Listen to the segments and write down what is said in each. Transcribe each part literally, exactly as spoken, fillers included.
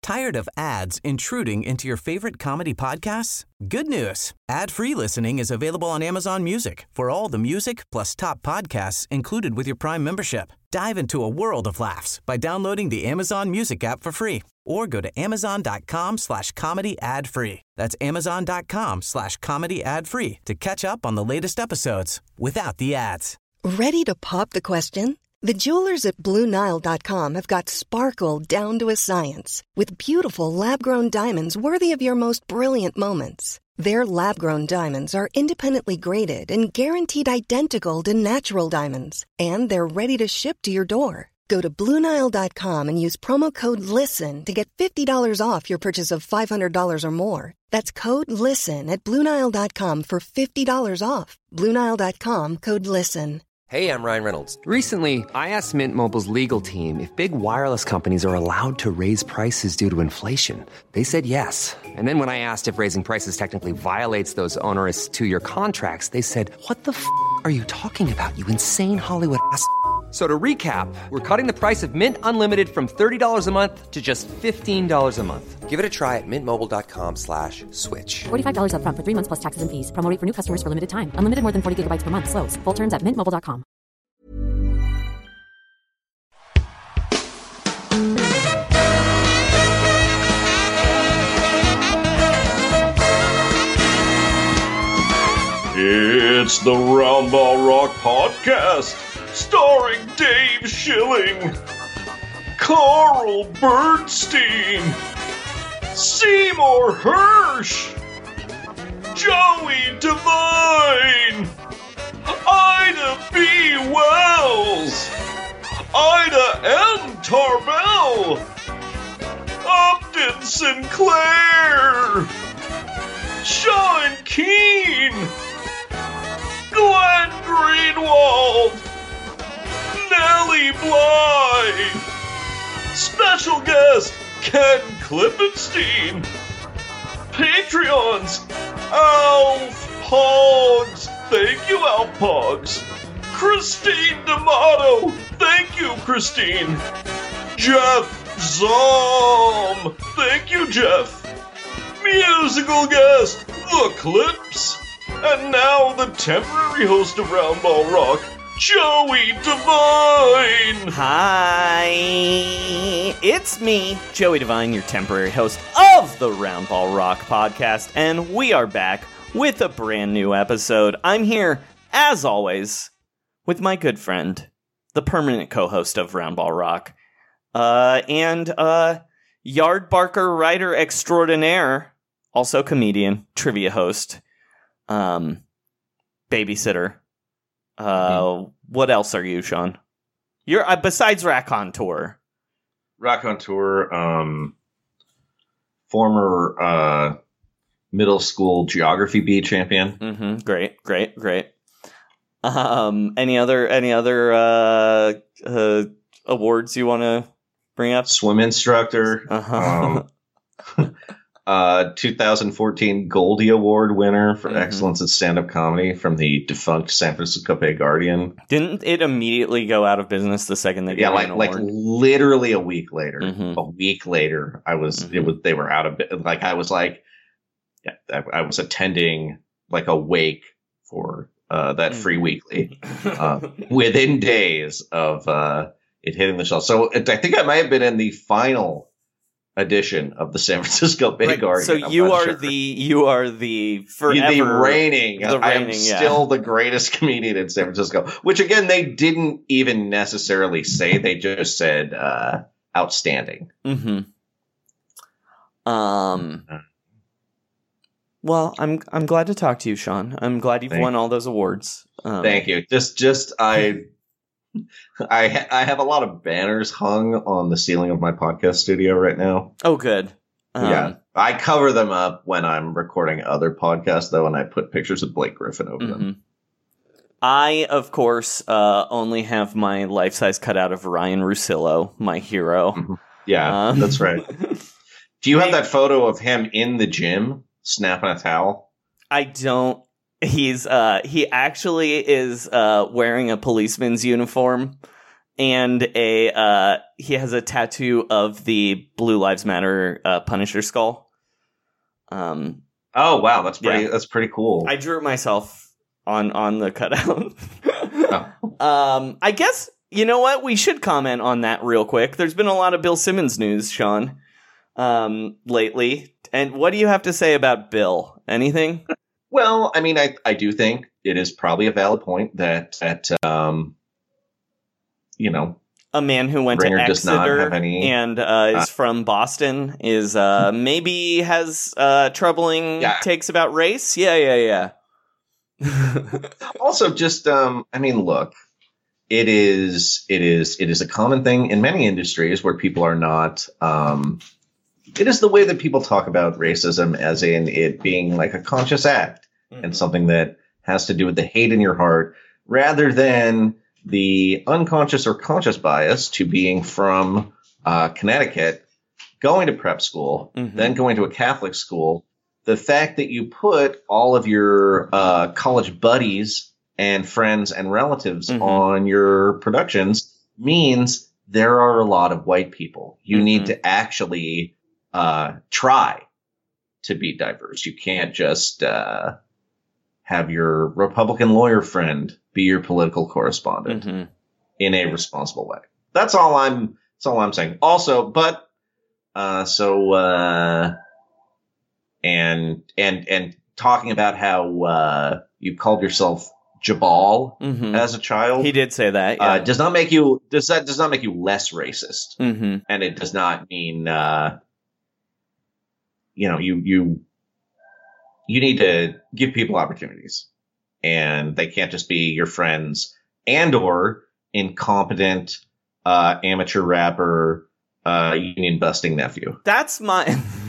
Tired of ads intruding into your favorite comedy podcasts? Good news. Ad-free listening is available on Amazon Music for all the music plus top podcasts included with your Prime membership. Dive into a world of laughs by downloading the Amazon Music app for free or go to amazon.com slash comedy ad free. That's amazon.com slash comedy ad free to catch up on the latest episodes without the ads. Ready to pop the question? The jewelers at Blue Nile dot com have got sparkle down to a science with beautiful lab-grown diamonds worthy of your most brilliant moments. Their lab-grown diamonds are independently graded and guaranteed identical to natural diamonds, and they're ready to ship to your door. Go to Blue Nile dot com and use promo code LISTEN to get fifty dollars off your purchase of five hundred dollars or more. That's code LISTEN at Blue Nile dot com for fifty dollars off. Blue Nile dot com, code LISTEN. Hey, I'm Ryan Reynolds. Recently, I asked Mint Mobile's legal team if big wireless companies are allowed to raise prices due to inflation. They said yes. And then when I asked if raising prices technically violates those onerous two-year contracts, they said, what the f*** are you talking about, you insane Hollywood ass f- So to recap, we're cutting the price of Mint Unlimited from thirty dollars a month to just fifteen dollars a month. Give it a try at mintmobile.com slash switch. forty-five dollars up front for three months plus taxes and fees. Promo rate for new customers for limited time. Unlimited more than forty gigabytes per month. Slows full terms at mint mobile dot com. It's the Roundball Rock Podcast, starring Dave Schilling, Carl Bernstein, Seymour Hirsch, Joey Devine, Ida B. Wells, Ida M. Tarbell, Upton Sinclair, Sean Keane, Glenn Greenwald, Nellie Bly, special guest Ken Klippenstein, Patreons Alf Pogs, thank you Alf Pogs, Christine D'Amato, thank you Christine, Jeff Zom, thank you Jeff, musical guest The Clips, and now the temporary host of Roundball Rock, Joey Devine! Hi, it's me, Joey Devine, your temporary host of the Roundball Rock podcast, and we are back with a brand new episode. I'm here, as always, with my good friend, the permanent co-host of Roundball Rock, uh, and, uh, Yard Barker writer extraordinaire, also comedian, trivia host, um, babysitter. Uh, mm-hmm. What else are you, Sean? You're uh, besides Raconteur. Raconteur, um, former uh, middle school geography bee champion. Mm-hmm. Great, great, great. Um, any other any other uh, uh, awards you want to bring up? Swim instructor. Uh-huh. Um, Uh, two thousand fourteen Goldie Award winner for mm-hmm. excellence in stand-up comedy from the defunct San Francisco Bay Guardian. Didn't it immediately go out of business the second they gave yeah, like an award? like literally a week later. Mm-hmm. A week later, I was mm-hmm. it was they were out of like I was like yeah I, I was attending like a wake for uh, that mm-hmm. free weekly uh, within days of uh, it hitting the shelf. So it, I think I might have been in the final edition of the San Francisco Bay right. Guardian. So I'm you are sure. the you are the forever the reigning. The I am reigning, yeah. still the greatest comedian in San Francisco. Which again, they didn't even necessarily say. They just said uh, outstanding. Mm-hmm. Um. Well, I'm I'm glad to talk to you, Sean. I'm glad you've Thank won all those awards. Um, Thank you. Just just I. I ha- I have a lot of banners hung on the ceiling of my podcast studio right now. Oh, good. Um, yeah, I cover them up when I'm recording other podcasts, though, and I put pictures of Blake Griffin over mm-hmm. them. I, of course, uh, only have my life-size cutout of Ryan Russillo, my hero. Mm-hmm. Yeah, um, that's right. Do you have that photo of him in the gym snapping a towel? I don't. He's uh he actually is uh wearing a policeman's uniform and a uh, he has a tattoo of the Blue Lives Matter uh, Punisher skull. Um. Oh wow, that's pretty. Yeah. That's pretty cool. I drew it myself on on the cutout. oh. Um. I guess you know what, we should comment on that real quick. There's been a lot of Bill Simmons news, Sean, um, lately. And what do you have to say about Bill? Anything? Well, I mean, I I do think it is probably a valid point that that um, you know. A man who went Ringer to does not Exeter have any, and uh, is uh, from Boston is uh, maybe has uh, troubling yeah. takes about race. Yeah, yeah, yeah. Also, just um, I mean, look, it is it is it is a common thing in many industries where people are not. Um, it is the way that people talk about racism, as in it being like a conscious act mm-hmm. and something that has to do with the hate in your heart, rather than the unconscious or conscious bias to being from uh, Connecticut, going to prep school, mm-hmm. then going to a Catholic school. The fact that you put all of your uh, college buddies and friends and relatives mm-hmm. on your productions means there are a lot of white people. You mm-hmm. need to actually uh, try to be diverse. You can't just uh, have your Republican lawyer friend be your political correspondent mm-hmm. in a responsible way. That's all I'm. That's all I'm saying. Also, but uh, so uh, and and and talking about how uh, you called yourself Jabal mm-hmm. as a child. He did say that. Yeah. Uh, does not make you. Does that does not make you less racist? Mm-hmm. And it does not mean. Uh, you know, you you you need to give people opportunities. And they can't just be your friends and or incompetent uh, amateur rapper, uh, union busting nephew. That's my.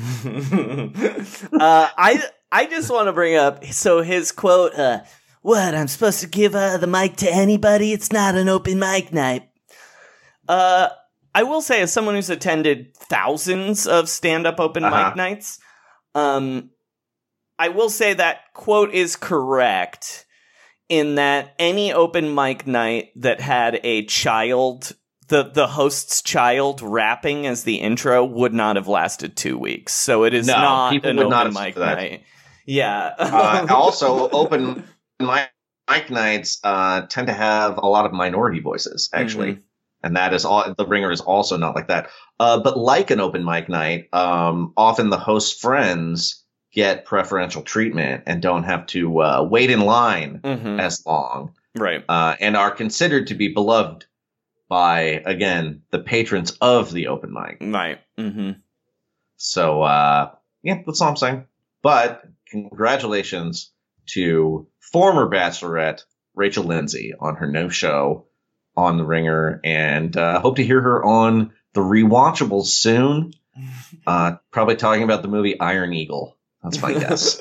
uh, I I just want to bring up. So his quote, uh, "What, I'm supposed to give uh, the mic to anybody? It's not an open mic night." Uh, I will say, as someone who's attended thousands of stand-up open uh-huh. mic nights, um. I will say that quote is correct in that any open mic night that had a child, the, the host's child rapping as the intro would not have lasted two weeks. So it is no, not people an would open not mic night. Yeah. uh, also, open mic, mic nights uh, tend to have a lot of minority voices, actually. Mm-hmm. And that is all. The Ringer is also not like that. Uh, but like an open mic night, um, often the host's friends get preferential treatment and don't have to uh, wait in line mm-hmm. as long. Right. Uh, and are considered to be beloved by, again, the patrons of the open mic. Right. Mm-hmm. So, uh, yeah, that's all I'm saying. But congratulations to former Bachelorette Rachel Lindsay on her no show on The Ringer. And uh, hope to hear her on The Rewatchables soon. Uh, probably talking about the movie Iron Eagle. That's my guess.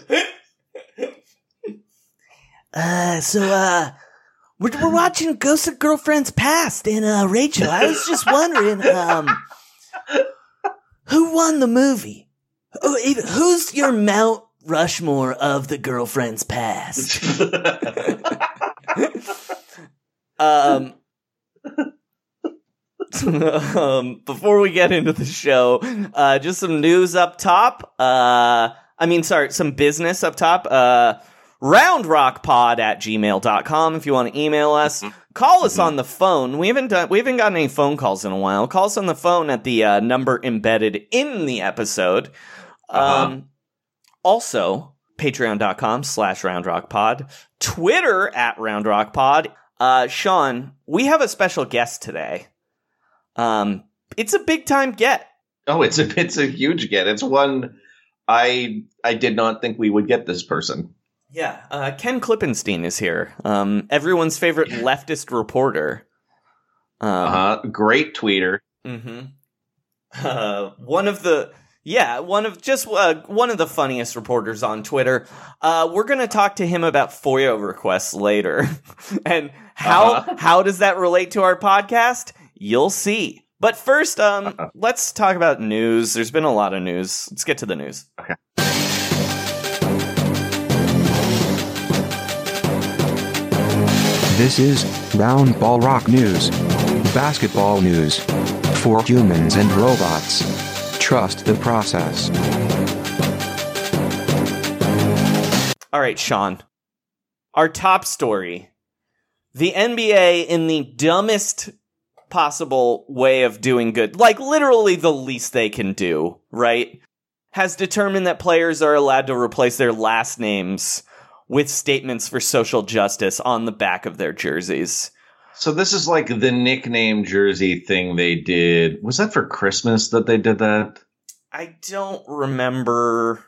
uh, so, uh, we're, we're watching Ghosts of Girlfriends Past, and, uh, Rachel, I was just wondering, um, who won the movie? Who's your Mount Rushmore of the Girlfriends Past? um, um, before we get into the show, uh, just some news up top. Uh, I mean, sorry, some business up top. Uh, roundrockpod at gmail dot com if you want to email us. Call us on the phone. We haven't done, we haven't gotten any phone calls in a while. Call us on the phone at the uh, number embedded in the episode. Uh-huh. Um, also, patreon.com slash roundrockpod. Twitter at roundrockpod. Uh, Sean, we have a special guest today. Um, it's a big time get. Oh, it's a it's a huge get. It's one I I did not think we would get this person. Yeah, uh, Ken Klippenstein is here. Um, everyone's favorite leftist reporter. Um, uh-huh. Great tweeter. Mm-hmm. Uh, one of the yeah, one of just uh, one of the funniest reporters on Twitter. Uh, we're gonna talk to him about FOIA requests later, and how uh-huh. how does that relate to our podcast? You'll see. But first, um, uh-huh. let's talk about news. There's been a lot of news. Let's get to the news. Okay. This is Round Ball Rock News. Basketball news. For humans and robots. Trust the process. All right, Sean. Our top story. The N B A, in the dumbest possible way of doing good, like literally the least they can do, right, has determined that players are allowed to replace their last names with statements for social justice on the back of their jerseys. So this is like the nickname jersey thing they did. Was that for Christmas that they did that? I don't remember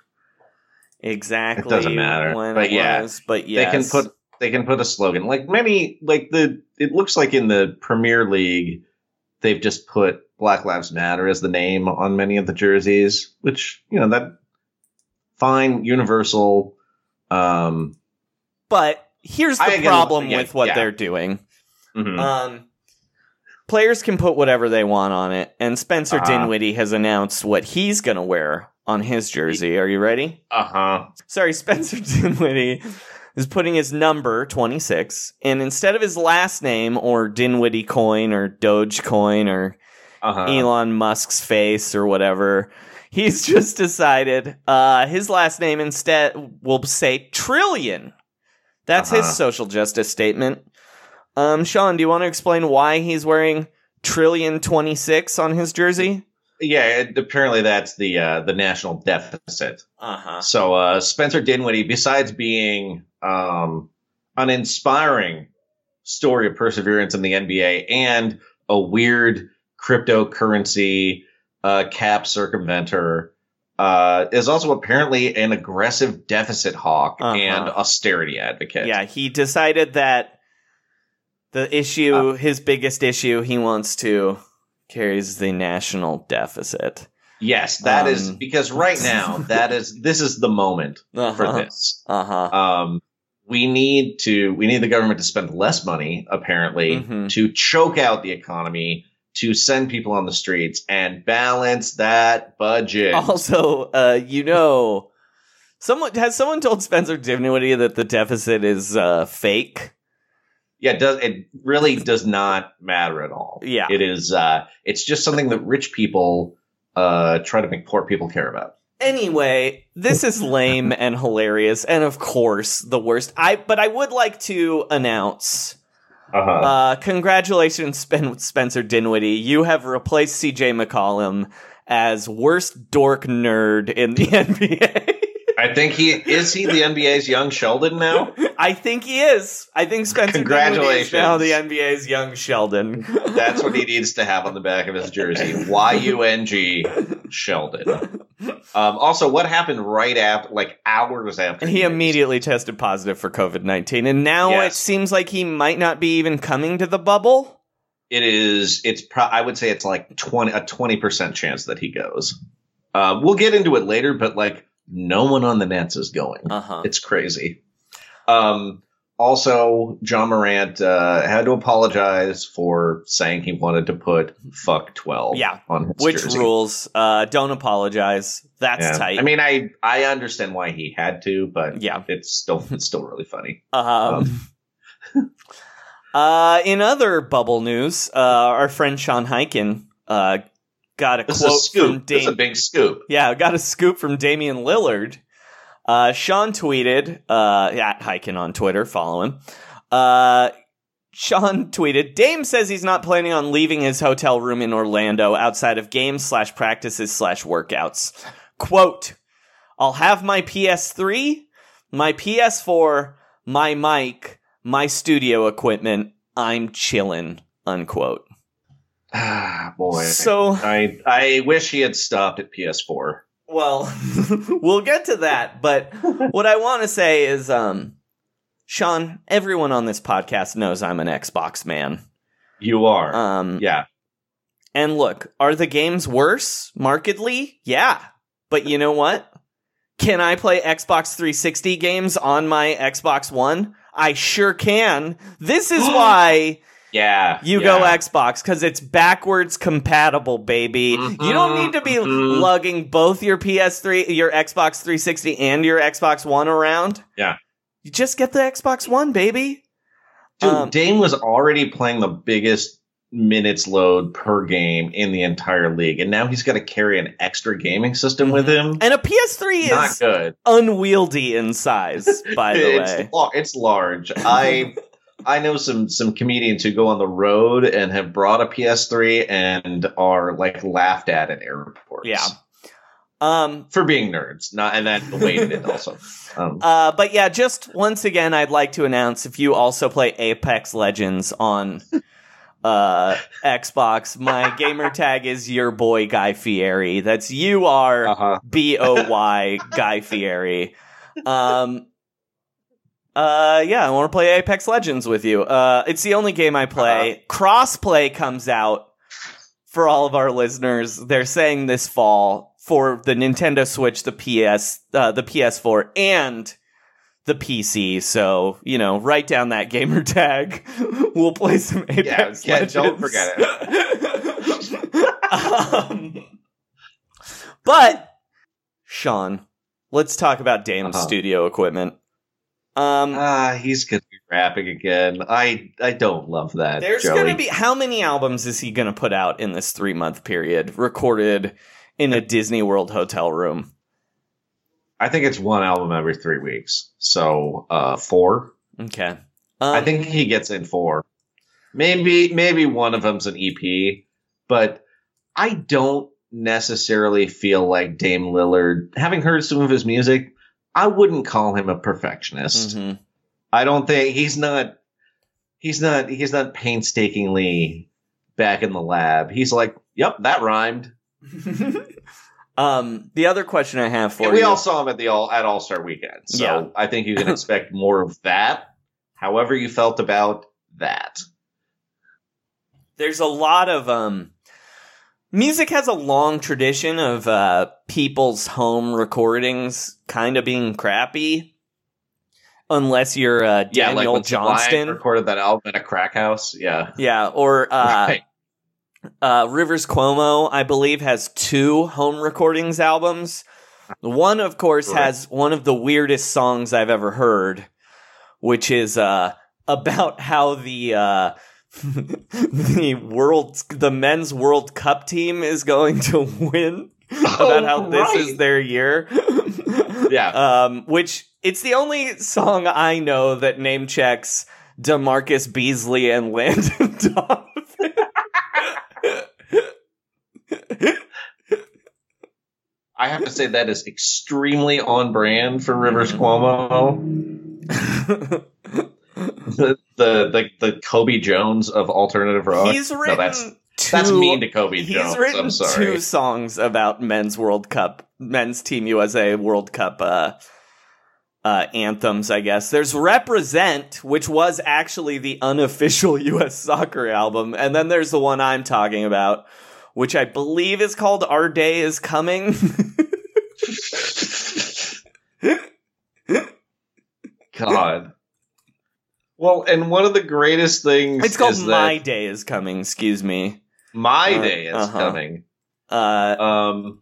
exactly. It doesn't matter. When but it yeah, was, but yes. they can put they can put a slogan like many like the. It looks like in the Premier League, they've just put Black Lives Matter as the name on many of the jerseys, which you know that fine, universal. Um, but here's the I, problem again, with what yeah. they're doing. Mm-hmm. Um, players can put whatever they want on it, and Spencer Uh-huh. Dinwiddie has announced what he's going to wear on his jersey. Are you ready? Uh-huh. Sorry, Spencer Dinwiddie is putting his number, twenty-six, and instead of his last name, or Dinwiddie coin, or Dogecoin, or Uh-huh. Elon Musk's face, or whatever, he's just decided uh, his last name instead will say Trillion. That's Uh-huh. his social justice statement. Um, Sean, do you want to explain why he's wearing Trillion twenty-six on his jersey? Yeah, it, apparently that's the uh, the national deficit. Uh-huh. So uh, Spencer Dinwiddie, besides being um, an inspiring story of perseverance in the N B A and a weird cryptocurrency uh, cap circumventer, uh, is also apparently an aggressive deficit hawk Uh-huh. and austerity advocate. Yeah, he decided that the issue, Uh. his biggest issue he wants to carry is the national deficit. Yes, that Um, is because right now that is this is the moment Uh-huh. for this. Uh-huh. Um, we need to we need the government to spend less money, apparently, Mhm. to choke out the economy, to send people on the streets, and balance that budget. Also, uh, you know, someone has someone told Spencer Dinwiddie that the deficit is uh, fake. Yeah, it does it really does not matter at all. Yeah. It is uh it's just something that rich people uh try to make poor people care about. Anyway, this is lame and hilarious, and of course, the worst. I but I would like to announce, Uh-huh. uh, congratulations, Spen- Spencer Dinwiddie. You have replaced C J McCollum as worst dork nerd in the N B A. I think he is he the N B A's young Sheldon now? I think he is. I think Spencer Dinwiddie is Congratulations. now the N B A's young Sheldon. That's what he needs to have on the back of his jersey. Y U N G Sheldon. Um, also, what happened right after, like hours after? He immediately tested positive for covid nineteen, and now Yes. it seems like he might not be even coming to the bubble. It is. It's. Pro- I would say it's like twenty a twenty percent chance that he goes. Uh, we'll get into it later, but like no one on the Nets is going. Uh-huh. It's crazy. Um, also, John Morant uh, had to apologize for saying he wanted to put "fuck twelve" Yeah, on his which jersey. rules? Uh, don't apologize. That's Yeah. tight. I mean, I I understand why he had to, but Yeah. it's still it's still really funny. Um, uh, in other bubble news, uh, our friend Sean Highkin uh, got a This is a quote scoop. from This is a Dame. big scoop. Yeah, got a scoop from Damian Lillard. Uh, Sean tweeted uh, at Highkin on Twitter. Follow him. Uh, Sean tweeted, Dame says he's not planning on leaving his hotel room in Orlando outside of games slash practices slash workouts. Quote, I'll have my P S three, my P S four, my mic, my studio equipment. I'm chillin', unquote. Ah, boy. So, I I wish he had stopped at P S four. well, we'll get to that, but what I want to say is, um, Sean, everyone on this podcast knows I'm an Xbox man. You are. Um, yeah. And look, are the games worse markedly? Yeah. But you know what? Can I play Xbox three sixty games on my Xbox One? I sure can. This is why Yeah. you yeah. go Xbox, because it's backwards compatible, baby. Mhm, You don't need to be mhm. lugging both your P S three, your Xbox three sixty, and your Xbox One around. Yeah. You just get the Xbox One, baby. Dude, Um, Dame was already playing the biggest minutes load per game in the entire league, and now he's got to carry an extra gaming system with him. And a P S three Not is good. unwieldy in size, by the it's, way. la- it's large. I I know some some comedians who go on the road and have brought a P S three and are like laughed at at airports. Yeah. Um, for being nerds, not and that the weight of it also. Um, uh, but yeah, just once again, I'd like to announce if you also play Apex Legends on uh, Xbox, my gamer tag is your boy Guy Fieri. That's U R uh-huh. B O Y Guy Fieri. Um, uh, yeah, I want to play Apex Legends with you. Uh, it's the only game I play. Uh-huh. Crossplay comes out for all of our listeners. They're saying this fall. For the Nintendo Switch, the P S, uh, the P S four, and the P C. So, you know, write down that gamer tag. We'll play some Apex yeah, Legends. Yeah, don't forget it. um, but, Sean, let's talk about Dame's uh-huh. studio equipment. Um, ah, he's going to be rapping again. I I don't love that. There's Joey. going to be... How many albums is he going to put out in this three-month period, recorded in a Disney World hotel room? I think it's one album every three weeks. So, uh, four. Okay. Um, I think he gets in four. Maybe, maybe one of them's an E P, but I don't necessarily feel like Dame Lillard, having heard some of his music, I wouldn't call him a perfectionist. Mm-hmm. I don't think he's not, he's not, he's not painstakingly back in the lab. He's like, yep, that rhymed. um, the other question I have for and you. we all saw him at the all at All Star Weekend, so Yeah. I think you can expect more of that. However, you felt about that. There's a lot of um, music has a long tradition of uh people's home recordings kind of being crappy, unless you're uh, Daniel yeah, like when Johnston Sublime recorded that album at a crack house. Yeah, yeah, or uh. right. Uh, Rivers Cuomo, I believe, has two home recordings albums. One, of course, Correct. has one of the weirdest songs I've ever heard, which is uh, about how the uh, the world, the men's World Cup team is going to win. About how Oh, this right. is their year. Yeah. Um, which it's the only song I know that name checks DeMarcus Beasley and Landon Donovan. I have to say that is extremely on brand for Rivers Cuomo. the, the the the Kobe Jones of alternative rock. He's written no, that's two, that's mean to Kobe he's Jones. written I'm sorry. two songs about men's World Cup, men's Team U S A World Cup uh, uh, anthems, I guess. There's Represent, which was actually the unofficial U S soccer album, and then there's the one I'm talking about, which I believe is called Our Day Is Coming. God. Well, and one of the greatest things It's called is My that Day Is Coming, excuse me. My Uh, Day is uh-huh. coming. Uh, Um,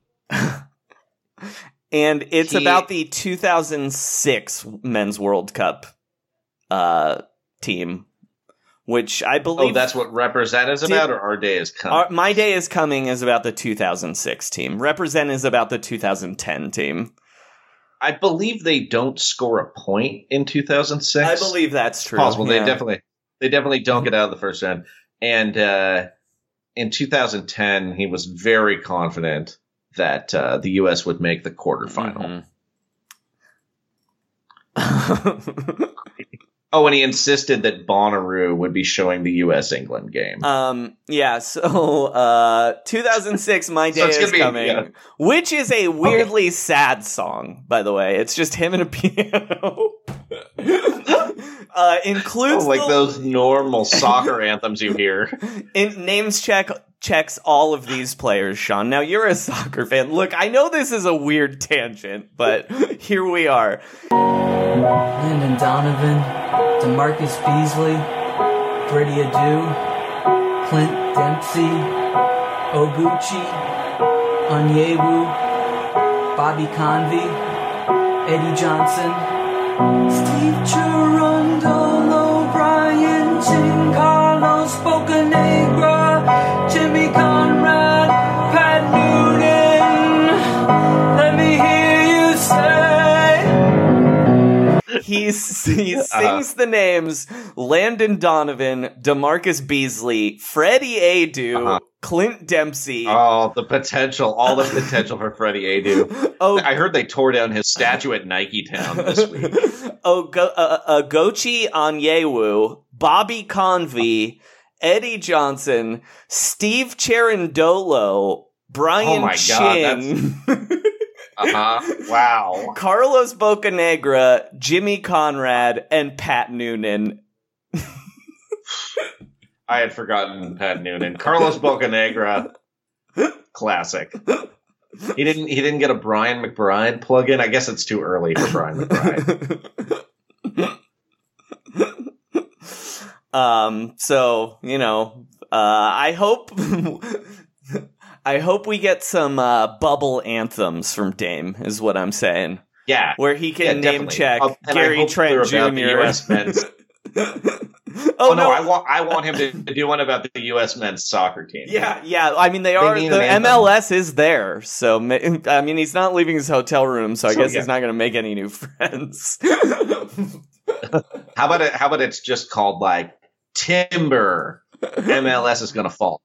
and it's He- about the two thousand six Men's World Cup uh, team, which I oh, believe... that's what Represent is Did- about, or Our Day is coming? Our, My Day Is Coming is about the two thousand six team. Represent is about the two thousand ten team. I believe they don't score a point in two thousand six. I believe that's true. Possible. yeah. They definitely they definitely don't get out of the first round. And uh, in two thousand ten, he was very confident that uh, the U S would make the quarterfinal. Mhm. Oh, and he insisted that Bonnaroo would be showing the U S England game. Um, yeah, so, uh, two thousand six, My Day So it's Is gonna be- Coming, yeah. which is a weirdly sad song, by the way. It's just him and a piano. uh, includes Oh, like the- those normal soccer anthems you hear. in, names check, checks all of these players, Sean. Now, you're a soccer fan. Look, I know this is a weird tangent, but here we are. Landon Donovan, DeMarcus Beasley, Brady Adu, Clint Dempsey, Oguchi, Onyewu, Bobby Convey, Eddie Johnson, Steve Cherundolo, Brian Chin, Carlos Bocanegra, He's, he sings uh-huh. the names Landon Donovan, DeMarcus Beasley, Freddie Adu, uh-huh. Clint Dempsey. Oh, the potential. All the potential for Freddie Adu. Oh, I heard they tore down his statue at Nike Town this week. Oh, Go, uh, uh, Gochi Onyewu, Bobby Convey, Eddie Johnson, Steve Cherundolo, Brian oh my Chin. God, uh-huh. Wow. Carlos Bocanegra, Jimmy Conrad, and Pat Noonan. I had forgotten Pat Noonan. Carlos Bocanegra, classic. He didn't. He didn't get a Brian McBride plug-in. I guess it's too early for Brian McBride. um. So you know, uh, I hope. I hope we get some uh, bubble anthems from Dame, is what I'm saying. Yeah. Where he can yeah, name definitely. check uh, Gary Trent Junior U S men's. oh, oh, no, no, I want I want him to, to do one about the U S men's soccer team. Yeah, yeah. I mean, they are, they the M L S is there. So, I mean, he's not leaving his hotel room, so I so, guess yeah. he's not going to make any new friends. How about it? How about it's just called like Timber? M L S is going to fall.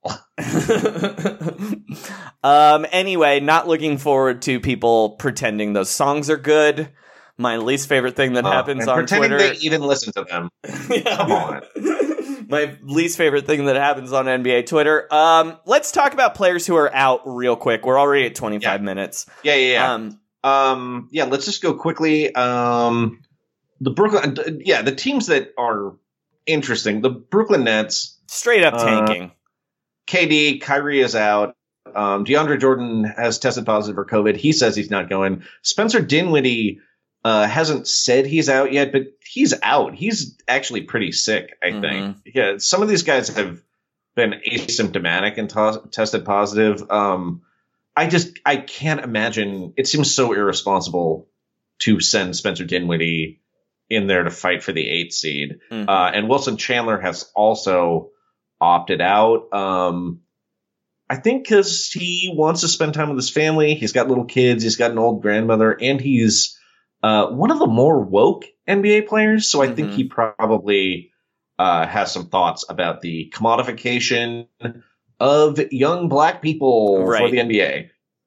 um. Anyway, not looking forward to people pretending those songs are good. My least favorite thing that uh, happens on pretending Twitter. They even listen to them. yeah. Come on. My least favorite thing that happens on N B A Twitter. Um. Let's talk about players who are out real quick. We're already at twenty-five yeah. minutes. Yeah, yeah, yeah. Um. Um. Yeah. Let's just go quickly. Um. The Brooklyn. Yeah. The teams that are interesting. The Brooklyn Nets. Straight up tanking. Uh, K D, Kyrie is out. Um, DeAndre Jordan has tested positive for COVID. He says he's not going. Spencer Dinwiddie uh, hasn't said he's out yet, but he's out. He's actually pretty sick, I think. Mm-hmm. Yeah, some of these guys have been asymptomatic and to- tested positive. Um, I just I can't imagine. It seems so irresponsible to send Spencer Dinwiddie in there to fight for the eighth seed. Mm-hmm. Uh, and Wilson Chandler has also opted out. Um, I think because he wants to spend time with his family. He's got little kids. He's got an old grandmother, and he's uh, one of the more woke N B A players. So I mm-hmm. think he probably uh, has some thoughts about the commodification of young black people right. for the N B A.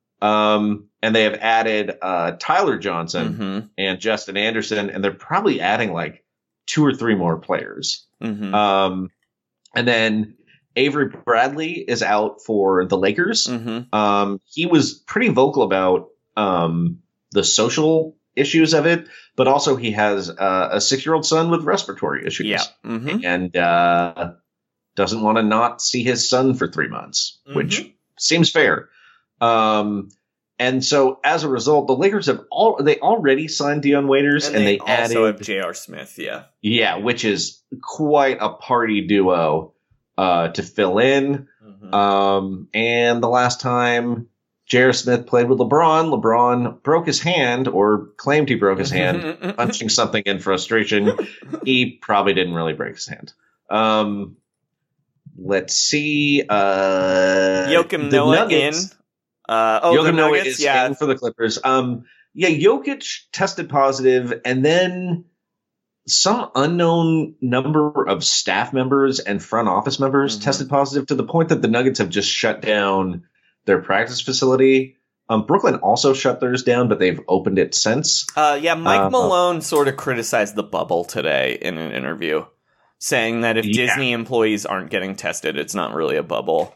Um, and they have added uh, Tyler Johnson mm-hmm. and Justin Anderson, and they're probably adding like two or three more players. Mm-hmm. Um, And then Avery Bradley is out for the Lakers. Mm-hmm. Um, he was pretty vocal about um, the social issues of it, but also he has uh, a six-year-old son with respiratory issues. Yeah. Mm-hmm. And uh, doesn't want to not see his son for three months, mm-hmm. which seems fair. Um, and so as a result, the Lakers have all they already signed Dion Waiters, and, and they, they also added J R. Smith. Yeah, yeah, which is quite a party duo uh, to fill in. Mm-hmm. Um, and the last time J R. Smith played with LeBron, LeBron broke his hand, or claimed he broke his hand, punching something in frustration. He probably didn't really break his hand. Um, let's see. Uh, Joakim Noah Nuggets, in. Uh, oh, Joakim the Noah Nuggets, is yeah. in for the Clippers. Um, yeah, Jokic tested positive, and then some unknown number of staff members and front office members mm-hmm. tested positive, to the point that the Nuggets have just shut down their practice facility. Um, Brooklyn also shut theirs down, but they've opened it since. Uh, yeah, Mike uh, Malone sort of criticized the bubble today in an interview, saying that if yeah. Disney employees aren't getting tested, it's not really a bubble.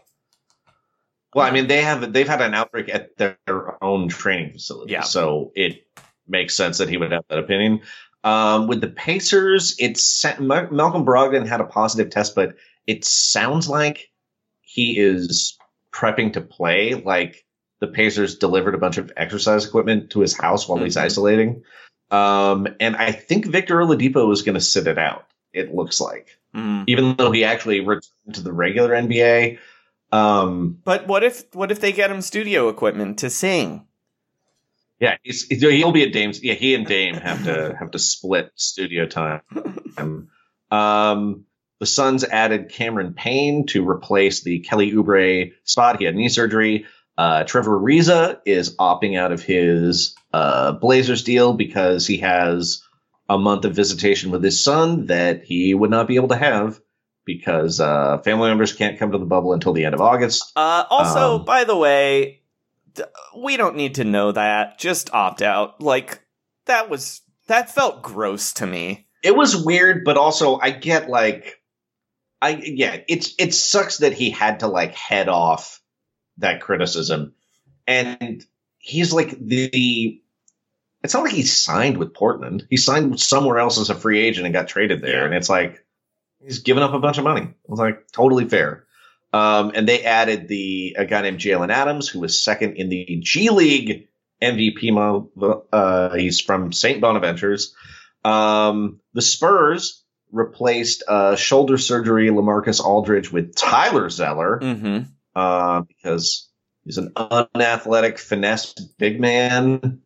Well, I mean, they have they've had an outbreak at their own training facility, yeah. so it makes sense that he would have that opinion. Um, with the Pacers, it's Malcolm Brogdon had a positive test, but it sounds like he is prepping to play. Like the Pacers delivered a bunch of exercise equipment to his house while mm-hmm. he's isolating, um, and I think Victor Oladipo is going to sit it out. It looks like, mm. even though he actually returned to the regular N B A. Um, but what if what if they get him studio equipment to sing? Yeah, he's, he'll be at Dame's. Yeah, he and Dame have to have to split studio time. Um, the Suns added Cameron Payne to replace the Kelly Oubre spot. He had knee surgery. Uh, Trevor Ariza is opting out of his uh, Blazers deal because he has a month of visitation with his son that he would not be able to have because uh, family members can't come to the bubble until the end of August. Uh, also, Um, by the way, th- we don't need to know that. Just opt out. Like, that was, that felt gross to me. It was weird, but also I get like, I yeah, it's it sucks that he had to like head off that criticism, and he's like the, the it's not like he signed with Portland. He signed somewhere else as a free agent and got traded there, Yeah. and it's like he's given up a bunch of money. It was like totally fair. Um, and they added the a guy named Jalen Adams, who was second in the G League M V P. Mo- uh, he's from Saint Bonaventures. Um, the Spurs replaced uh, shoulder surgery LaMarcus Aldridge with Tyler Zeller Mm-hmm. uh, because he's an unathletic finesse big man.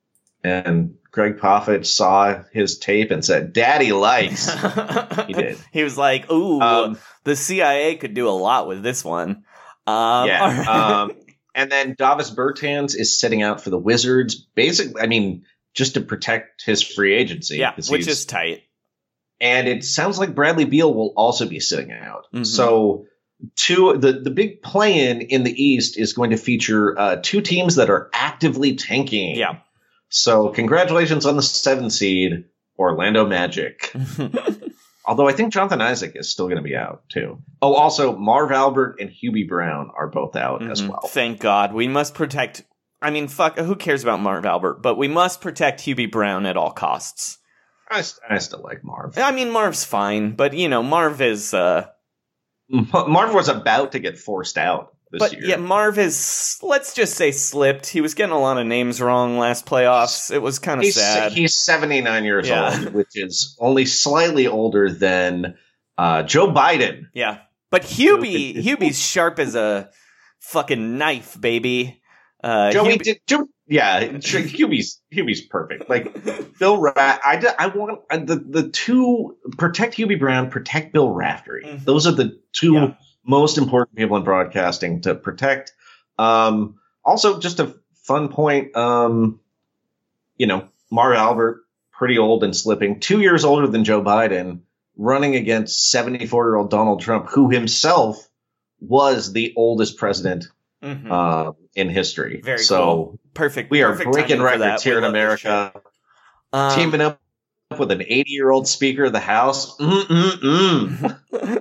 And Greg Popovich saw his tape and said, "Daddy likes." He did. He was like, ooh, Um, the C I A could do a lot with this one. Um, yeah. all right. um, and then Davis Bertans is sitting out for the Wizards. Basically, I mean, just to protect his free agency. yeah, 'cause which he's- is tight. And it sounds like Bradley Beal will also be sitting out. Mhm. So two the, the big play-in in the East is going to feature uh, two teams that are actively tanking. Yeah. So congratulations on the seven seed, Orlando Magic. Although I think Jonathan Isaac is still going to be out too. Oh, also Marv Albert and Hubie Brown are both out as Mhm. well. Thank God. We must protect. I mean, fuck, who cares about Marv Albert? But we must protect Hubie Brown at all costs. I, st- I still like Marv. I mean, Marv's fine, but, you know, Marv is. Uh, M- Marv was about to get forced out this but, year. yeah, Marv is, let's just say, slipped. He was getting a lot of names wrong last playoffs. It was kind of He's, sad. he's seventy-nine years Yeah. old, which is only slightly older than uh, Joe Biden. Yeah. But Hubie, Hubie's sharp as a fucking knife, baby. Uh, Joey Hubie- did. Joe, yeah, sure, Hubie's Hubie's perfect. Like Bill, Ra- I, d- I want uh, the the two protect Hubie Brown, protect Bill Raftery. Mhm. Those are the two Yeah. most important people in broadcasting to protect. Um, also, just a fun point. Um, you know, Marv Albert, pretty old and slipping, two years older than Joe Biden, running against seventy-four-year-old Donald Trump, who himself was the oldest president Mhm. uh, in history. Very so cool. Perfect. we are perfect breaking timing for that. records here We in love this America. shit. Um, Teaming up with an eighty-year-old Speaker of the House. Mm-mm-mm.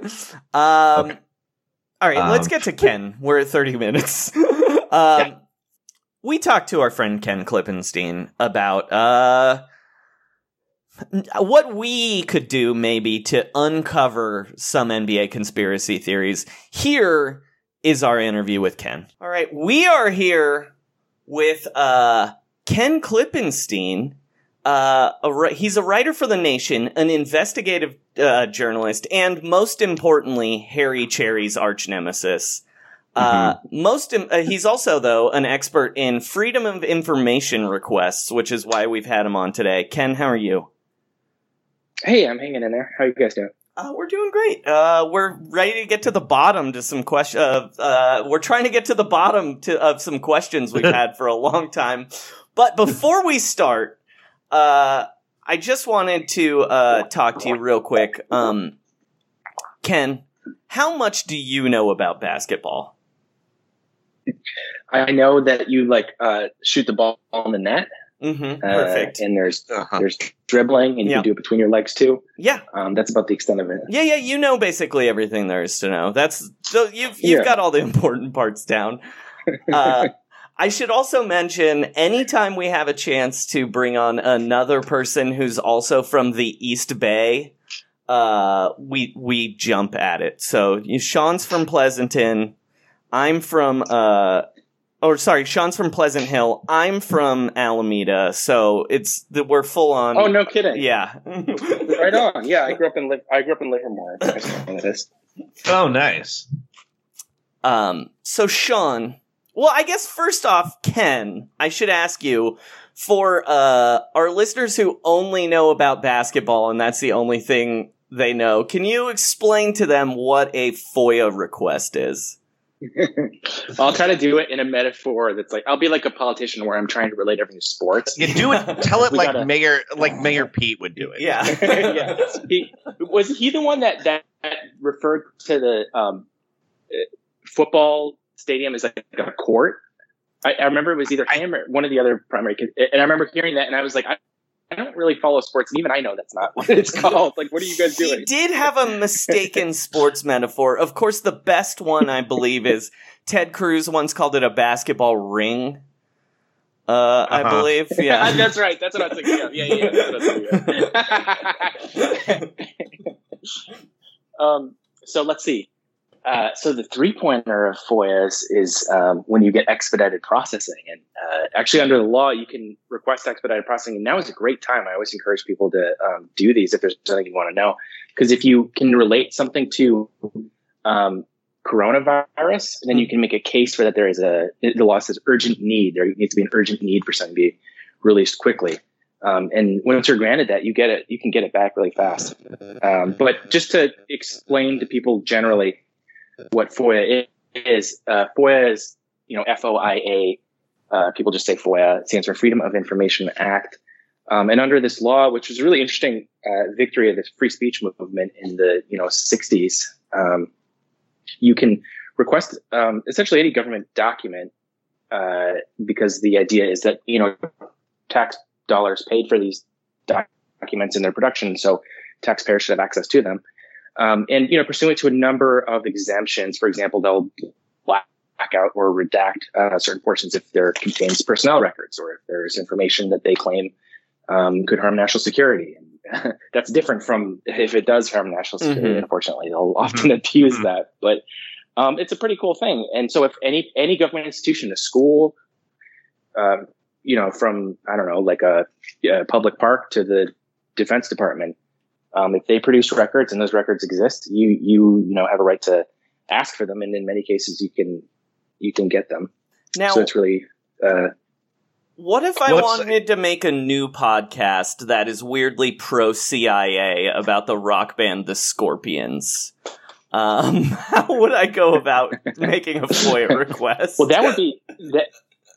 um, Okay. All right, let's Um, get to Ken. We're at thirty minutes. um, We talked to our friend Ken Klippenstein about uh, what we could do maybe to uncover some N B A conspiracy theories. Here is our interview with Ken. All right, we are here with uh, Ken Klippenstein. Uh, a, ri- he's a writer for The Nation, an investigative uh, journalist, and most importantly, Harry Cherry's arch nemesis. Uh, most, im- uh, he's also, though, an expert in freedom of information requests, which is why we've had him on today. Ken, how are you? Hey, I'm hanging in there. How you guys doing? Uh, we're doing great. Uh, we're ready to get to the bottom to some question. Uh, uh, we're trying to get to the bottom to, of some questions we've had for a long time. But before we start, uh, I just wanted to uh, talk to you real quick. Um, Ken, how much do you know about basketball? I know that you like uh, shoot the ball in the net. Mm-hmm. Uh, Perfect. And there's Uh-huh. there's dribbling, and you Yeah. can do it between your legs too. Yeah. Um, that's about the extent of it. Yeah, yeah, you know basically everything there is to know. That's so you've you've Yeah. got all the important parts down. Uh, I should also mention, anytime we have a chance to bring on another person who's also from the East Bay, uh, we we jump at it. So you, Sean's from Pleasanton. I'm from uh, or sorry, Sean's from Pleasant Hill. I'm from Alameda. So it's the, we're full on. Oh, no kidding. Yeah. Right on. Yeah, I grew up in Liv- I grew up in Livermore. I understand this. Oh, nice. Um, so Sean, well, I guess first off, Ken, I should ask you, for uh, our listeners who only know about basketball and that's the only thing they know, can you explain to them what a FOIA request is? I'll try to do it in a metaphor that's like, I'll be like a politician where I'm trying to relate everything to sports. You do it. Tell it We like gotta- Mayor, like Mayor Pete would do it. Yeah. yeah. He, was he the one that, that, that referred to the um, uh, football stadium as like a court? I, I remember it was either him or one of the other primary kids. And I remember hearing that and I was like, I, I don't really follow sports. And even I know that's not what it's called. Like, what are you guys doing? He did have a mistaken sports metaphor. Of course, the best one, I believe, is Ted Cruz once called it a basketball ring. Uh, uh-huh. I believe. Yeah. That's right. That's what I was thinking of. Yeah, yeah, yeah. That's what I was thinking of. um, so let's see. Uh, so the three-pointer of F O I A is, is um, when you get expedited processing. And uh, actually under the law, you can request expedited processing. And now is a great time. I always encourage people to um, do these if there's something you want to know. Because if you can relate something to um, coronavirus, then you can make a case for that there is a, the law says urgent need. There needs to be an urgent need for something to be released quickly. Um, and once you're granted that, you get it, you can get it back really fast. Um, but just to explain to people generally, what F O I A is, uh, F O I A is, you know, F O I A. Uh, people just say F O I A. It stands for Freedom of Information Act. Um, and under this law, which was a really interesting uh, victory of the free speech movement in the, you know, sixties, um, you can request um, essentially any government document uh, because the idea is that, you know, tax dollars paid for these documents in their production, so taxpayers should have access to them. Um, and, you know, pursuant to a number of exemptions, for example, they'll black out or redact uh, certain portions if there contains personnel records or if there's information that they claim um, could harm national security. And that's different from if it does harm national security. Mm-hmm. Unfortunately, they'll often abuse that. But um, it's a pretty cool thing. And so if any any government institution, a school, um, you know, from, I don't know, like a, a public park to the Defense Department, Um, if they produce records and those records exist, you, you, you know, have a right to ask for them. And in many cases, you can, you can get them. Now, so it's really, uh, what if I What's- wanted to make a new podcast that is weirdly pro-C I A about the rock band The Scorpions? Um, how would I go about making a F O I A request? well, that would be, that,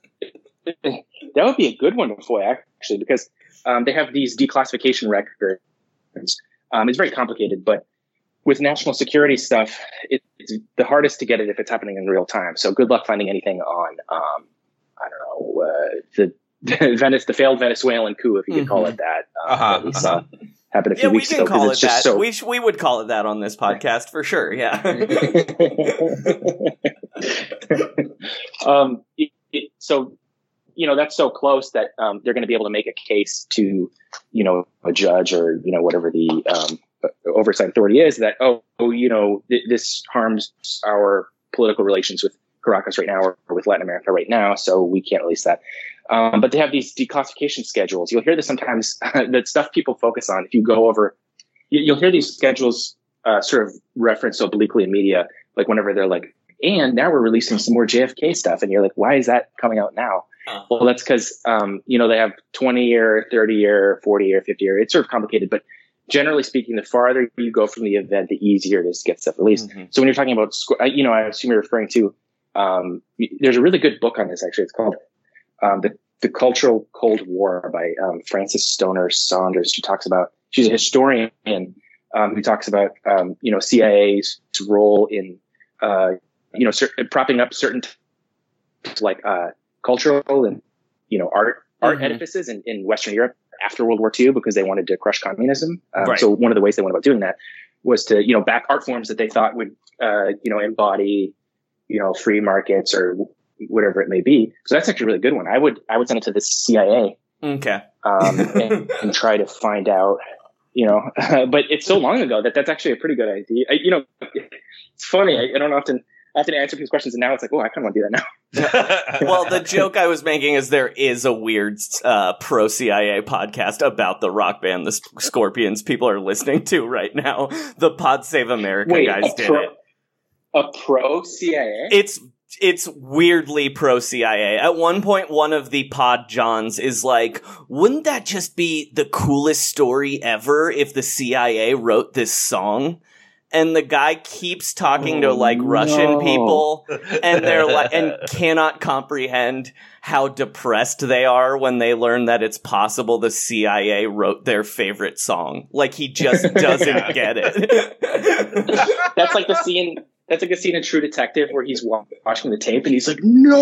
that would be a good one for you, actually, because, um, they have these declassification records. Um, it's very complicated, but with national security stuff, it, it's the hardest to get it if it's happening in real time. So good luck finding anything on, um, I don't know, uh, the, the Venice, the failed Venezuelan coup, if you could mm-hmm. call it that. Uh, uh-huh, that we saw uh-huh. happen a few yeah, weeks ago. Yeah, we can ago, call it that. So... We sh- we would call it that on this podcast for sure. Yeah. um, it, it, so. You know, that's so close that um, they're going to be able to make a case to, you know, a judge or, you know, whatever the um, oversight authority is that, oh, you know, th- this harms our political relations with Caracas right now or with Latin America right now, so we can't release that. Um, but they have these declassification schedules. You'll hear this sometimes, that stuff people focus on. If you go over, you, you'll hear these schedules uh, sort of referenced obliquely in media, like whenever they're like, and now we're releasing some more J F K stuff. And you're like, why is that coming out now? Well, that's because, um, you know, they have twenty year, thirty year, forty year, fifty year. It's sort of complicated, but generally speaking, the farther you go from the event, the easier it is to get stuff released. Mm-hmm. So when you're talking about, you know, I assume you're referring to, um, there's a really good book on this, actually. It's called um, the, the Cultural Cold War by um, Frances Stoner Saunders. She talks about, she's a historian um, who talks about, um, you know, C I A's role in, uh, you know, cer- propping up certain t- like, uh, cultural and, you know, art, art mm-hmm. edifices in, in Western Europe after World War Two because they wanted to crush communism. Um, right. So one of the ways they went about doing that was to, you know, back art forms that they thought would, uh, you know, embody, you know, free markets or whatever it may be. So that's actually a really good one. I would, I would send it to the C I A. Okay. Um, and, and try to find out, you know, but it's so long ago that that's actually a pretty good idea. I, you know, it's funny. I, I don't often, often answer people's questions, and now it's like, oh, I kind of want to do that now. Well, the joke I was making is there is a weird uh, pro-C I A podcast about the rock band the Scorpions people are listening to right now. The Pod Save America Wait, guys did pro, it. A pro-C I A? It's it's weirdly pro-C I A. At one point, one of the Pod Johns is like, wouldn't that just be the coolest story ever if the C I A wrote this song? and the guy keeps talking to Oh, like Russian no. people, and they're like, and cannot comprehend how depressed they are when they learn that it's possible the C I A wrote their favorite song. Like, he just doesn't get it. That's like the scene. That's like a scene in True Detective where he's wa- watching the tape and he's like, "No!"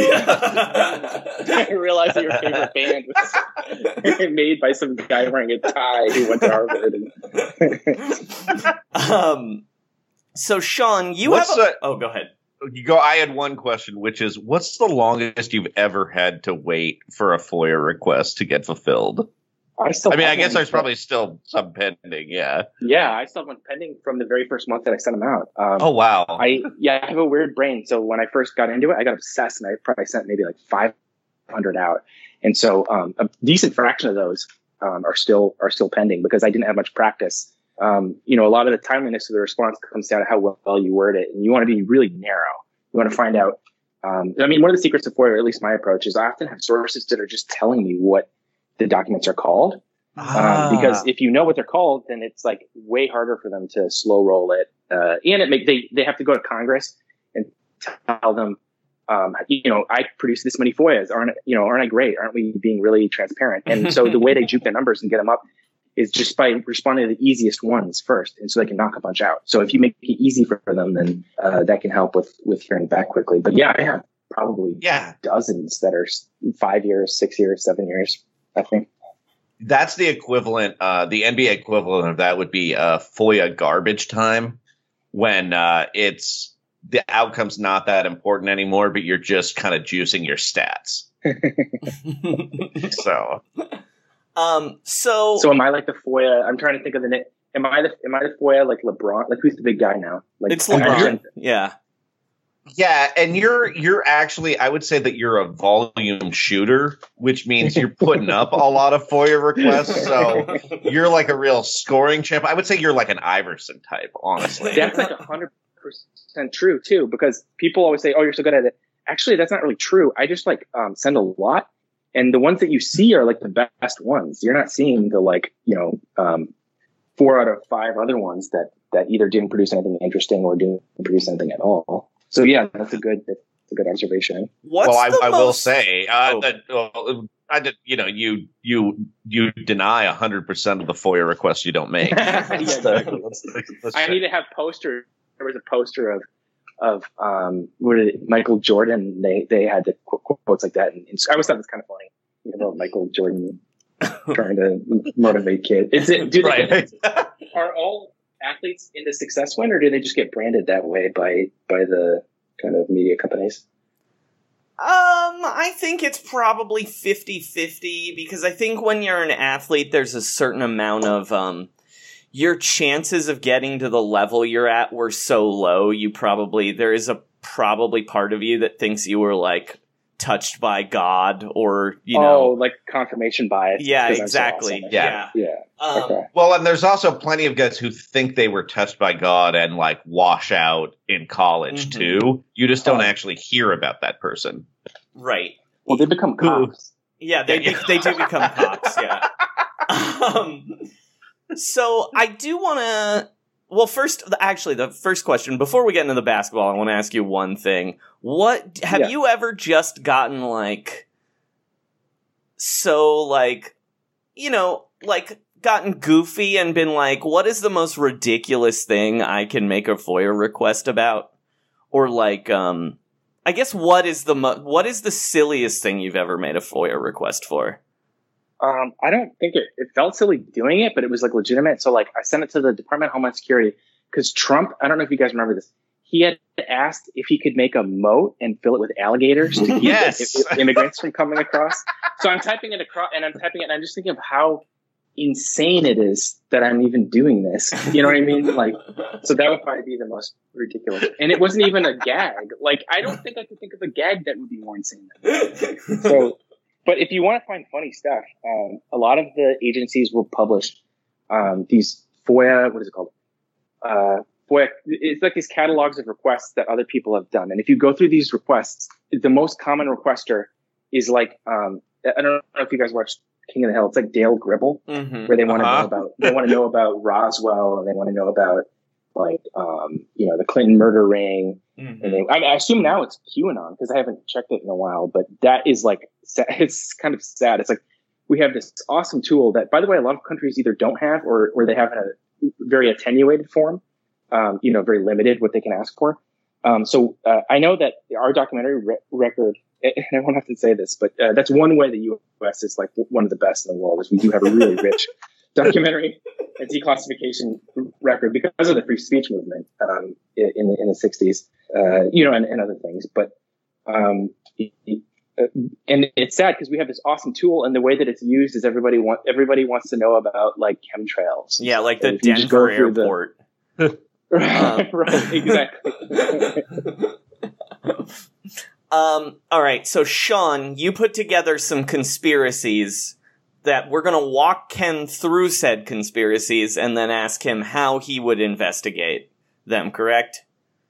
I realized that your favorite band was made by some guy wearing a tie who went to Harvard. um. So, Sean, you What's have. A- the- oh, go ahead. You go. I had one question, which is, what's the longest you've ever had to wait for a FOIA request to get fulfilled? I still. I mean, I have guess one. there's probably still some pending. Yeah. Yeah, I still have one pending from the very first month that I sent them out. Um, Oh wow. I yeah, I have a weird brain. So when I first got into it, I got obsessed, and I probably sent maybe like five hundred out. And so um, a decent fraction of those um, are still are still pending because I didn't have much practice. Um, you know, a lot of the timeliness of the response comes down to how well you word it, and you want to be really narrow. You want to find out. Um, I mean, one of the secrets of FOIA, or at least my approach, is I often have sources that are just telling me what the documents are called. Ah. Um, because if you know what they're called, then it's like way harder for them to slow roll it. Uh, and it make, they, they have to go to Congress and tell them, um, you know, I produced this many FOIAs. Aren't, you know, aren't I great? Aren't we being really transparent? And so the way they juke the numbers and get them up is just by responding to the easiest ones first. And so they can knock a bunch out. So if you make it easy for them, then, uh, that can help with, with hearing back quickly. But yeah, I have probably Yeah. dozens that are five years, six years, seven years, I think. That's the equivalent. Uh, the N B A equivalent of that would be uh, FOIA garbage time, when uh, it's the outcome's not that important anymore, but you're just kind of juicing your stats. So, Um. So. So am I like the FOIA? I'm trying to think of the name. Am I the am I the FOIA like LeBron? Like, who's the big guy now? Like, it's LeBron. imagine- Yeah. yeah, and you're you're actually, I would say that you're a volume shooter, which means you're putting up a lot of FOIA requests. So you're like a real scoring champ. I would say you're like an Iverson type, honestly. That's like a hundred percent true too, because people always say, "Oh, you're so good at it." Actually, that's not really true. I just like um, send a lot, and the ones that you see are like the best ones. You're not seeing the like you know um, four out of five other ones that that either didn't produce anything interesting or didn't produce anything at all. So yeah, that's a good that's a good observation. What's well, I, the I most- will say uh, Oh. that well, I did. You know, you you you deny a hundred percent of the FOIA requests you don't make. Yeah, Let's, uh, exactly. let's- let's I check. need to have poster. There was a poster of of um what is it, Michael Jordan. They they had the qu- quotes like that, and, and I always thought it was kind of funny. You know, Michael Jordan trying to motivate kids. Is it? Do they Right. are all athletes into Success Win, or do they just get branded that way by by the kind of media companies? Um, I think it's probably fifty-fifty, because I think when you're an athlete, there's a certain amount of, um, your chances of getting to the level you're at were so low, you probably, there is a probably part of you that thinks you were, like, touched by God, or, you oh, know. like confirmation bias. Yeah, because I'm so exactly. awesome. Yeah. Yeah. Um, Okay. Well, and there's also plenty of guys who think they were touched by God and like wash out in college Mhm. too. You just don't Oh. actually hear about that person. Right. Well, they become cops. Yeah, they Yeah. they do become cops. Yeah. Um, so I do want to. Well, first, actually, the first question before we get into the basketball, I want to ask you one thing. What have Yeah. you ever just gotten like so like you know like gotten goofy and been like, what is the most ridiculous thing I can make a FOIA request about, or like um. I guess what is the mo- what is the silliest thing you've ever made a FOIA request for? Um, I don't think it, it felt silly doing it, but it was like legitimate. So like I sent it to the Department of Homeland Security because Trump, I don't know if you guys remember this. He had asked if he could make a moat and fill it with alligators to keep Yes. i- i- immigrants from coming across. So I'm typing it across and I'm typing it and I'm just thinking of how insane it is that I'm even doing this. You know what I mean? Like, so that would probably be the most ridiculous. And it wasn't even a gag. Like, I don't think I could think of a gag that would be more insane than that. So, but if you want to find funny stuff, um, a lot of the agencies will publish um, these FOIA, what is it called? Uh, FOIA, it's like these catalogs of requests that other people have done. And if you go through these requests, the most common requester is like, um, I don't know if you guys watched King of the Hill. It's like Dale Gribble, Mm-hmm. where they want to Uh-huh. know about, they want to know about Roswell, and they want to know about like um, you know, the Clinton murder ring. Mhm. And they, I, I assume now it's QAnon because I haven't checked it in a while. But that is like sa- it's kind of sad. It's like we have this awesome tool that, by the way, a lot of countries either don't have or or they have in a very attenuated form. Um, you know, very limited what they can ask for. Um, so uh, I know that our documentary re- record, and I won't have to say this, but uh, that's one way the U S is like one of the best in the world is we do have a really rich documentary and declassification record because of the free speech movement um, in, in, the, in the sixties, uh, you know, and, and other things. But um, and it's sad because we have this awesome tool, and the way that it's used is everybody want everybody wants to know about like chemtrails. Yeah, like the If you just go Denver through the- airport. right, right, exactly. Um, all right, so Sean, you put together some conspiracies that we're going to walk Ken through said conspiracies and then ask him how he would investigate them, correct?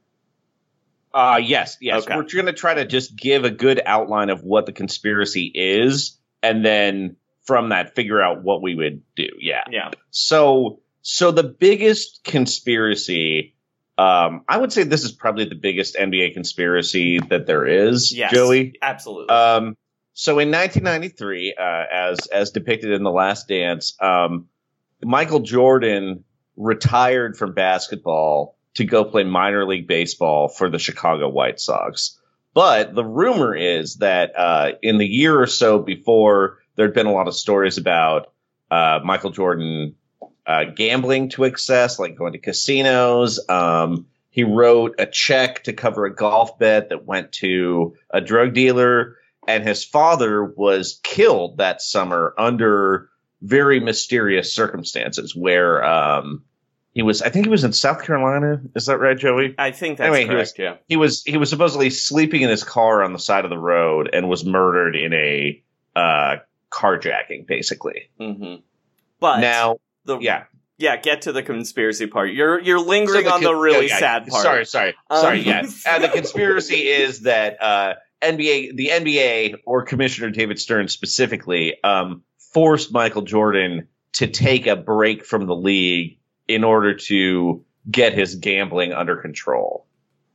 Uh, yes, yes. Okay. We're going to try to just give a good outline of what the conspiracy is, and then from that, figure out what we would do. Yeah. Yeah. So, so the biggest conspiracy, um, I would say this is probably the biggest N B A conspiracy that there is, Yes, Joey. absolutely. Um, so in nineteen ninety-three, uh, as as depicted in The Last Dance, um, Michael Jordan retired from basketball to go play minor league baseball for the Chicago White Sox. But the rumor is that uh, in the year or so before, there'd been a lot of stories about uh, Michael Jordan uh, gambling to excess, like going to casinos. Um, he wrote a check to cover a golf bet that went to a drug dealer. And his father was killed that summer under very mysterious circumstances where um, he was, I think he was in South Carolina. Is that right, Joey? I think that's anyway, correct, he was, yeah. He was, he was supposedly sleeping in his car on the side of the road and was murdered in a uh, carjacking, basically. Mm-hmm. But now, the, yeah. Yeah, get to the conspiracy part. You're you're lingering So the on the con- really yeah, yeah. sad part. Sorry, sorry, Um, sorry. Yeah, uh, the conspiracy is that uh, N B A, the N B A, or Commissioner David Stern specifically, um, forced Michael Jordan to take a break from the league in order to get his gambling under control,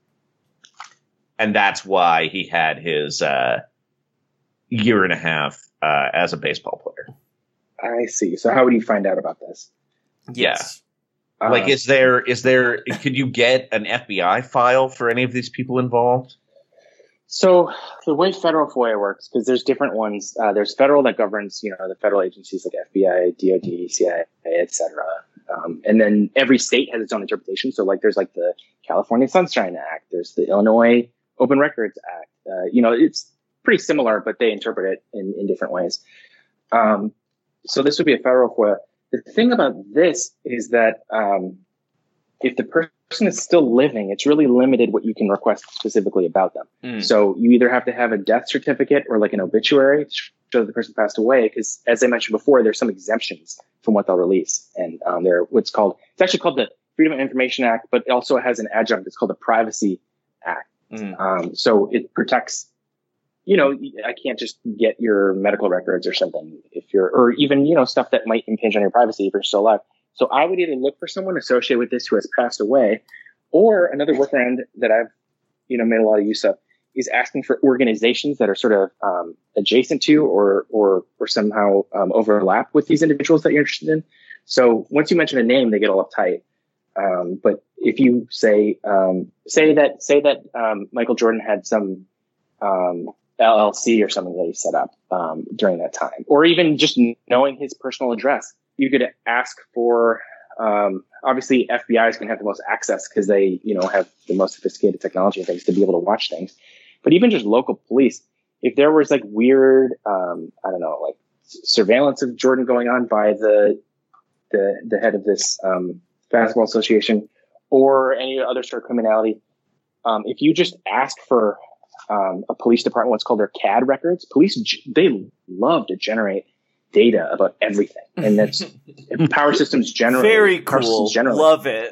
and that's why he had his uh, year and a half uh, as a baseball player. I see. So how would you find out about this? Yes. Uh, Like, is there, is there, could you get an F B I file for any of these people involved? So the way federal FOIA works, because there's different ones. Uh, there's federal that governs, you know, the federal agencies like F B I, D O D, C I A, et cetera. Um, and then every state has its own interpretation. So like there's like the California Sunshine Act. There's the Illinois Open Records Act. Uh, you know, it's pretty similar, but they interpret it in, in different ways. Um, so this would be a federal FOIA. The thing about this is that um, if the person is still living, it's really limited what you can request specifically about them. Mm. So you either have to have a death certificate or like an obituary to show that the person passed away. Because as I mentioned before, there's some exemptions from what they'll release. And um, they're what's called, it's actually called the Freedom of Information Act, but it also has an adjunct. It's called the Privacy Act. Mm. Um, so it protects, you know, I can't just get your medical records or something if you're, or even, you know, stuff that might impinge on your privacy if you're still alive. So I would either look for someone associated with this who has passed away, or another workaround that I've, you know, made a lot of use of is asking for organizations that are sort of um, adjacent to or, or, or somehow um, overlap with these individuals that you're interested in. So once you mention a name, they get all uptight. Um, but if you say, um, say that, say that um, Michael Jordan had some, um, L L C or something that he set up um, during that time, or even just knowing his personal address. You could ask for, um, obviously F B I is going to have the most access because they, you know, have the most sophisticated technology and things to be able to watch things. But even just local police, if there was like weird, um, I don't know, like surveillance of Jordan going on by the, the, the head of this um, basketball association or any other sort of criminality, um, if you just ask for Um, a police department, what's called their C A D records. Police, they love to generate data about everything. And that's power systems generally. Very power cool. systems generally. Love it.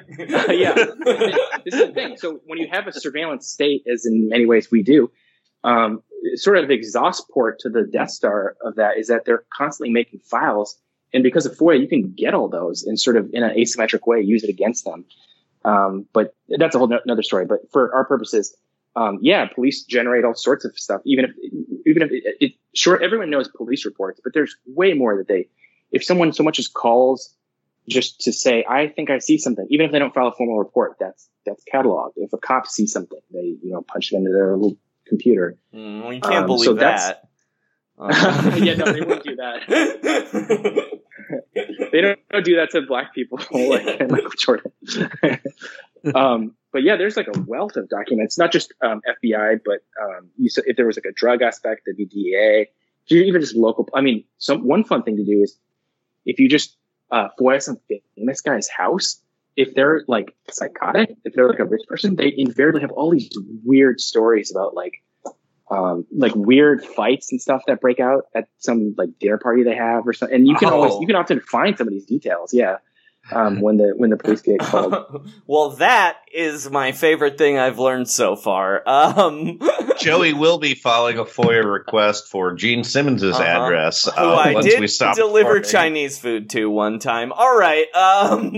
Yeah. This is the thing. So when you have a surveillance state, as in many ways we do, um, sort of exhaust port to the Death Star of that is that they're constantly making files. And because of FOIA, you can get all those and sort of in an asymmetric way, use it against them. Um, but that's a whole no- another story. But for our purposes, um, yeah, police generate all sorts of stuff. Even if, even if it, it, sure, everyone knows police reports, but there's way more that they, if someone so much as calls just to say, I think I see something, even if they don't file a formal report, that's, that's cataloged. If a cop sees something, they, you know, punch it into their little computer. Mm, well, you can't um, believe so that. Um. yeah, no, they wouldn't do that. They don't, don't do that to black people like Michael Jordan. um, but yeah, there's like a wealth of documents, not just um, F B I, but um, you said if there was like a drug aspect, there'd be D E A, even just local. I mean, some one fun thing to do is if you just uh, FOIA some famous guy's house, if they're like psychotic, if they're like a rich person, they invariably have all these weird stories about like um, like weird fights and stuff that break out at some like dare party they have or something. And you can Oh. always, you can often find some of these details. Yeah. Um, when the, when the police get called. Well, that is my favorite thing I've learned so far. Um, Joey will be filing a FOIA request for Gene Simmons's Uh-huh. address who uh, I once did we stop deliver recording. Chinese food to one time. All right. Um,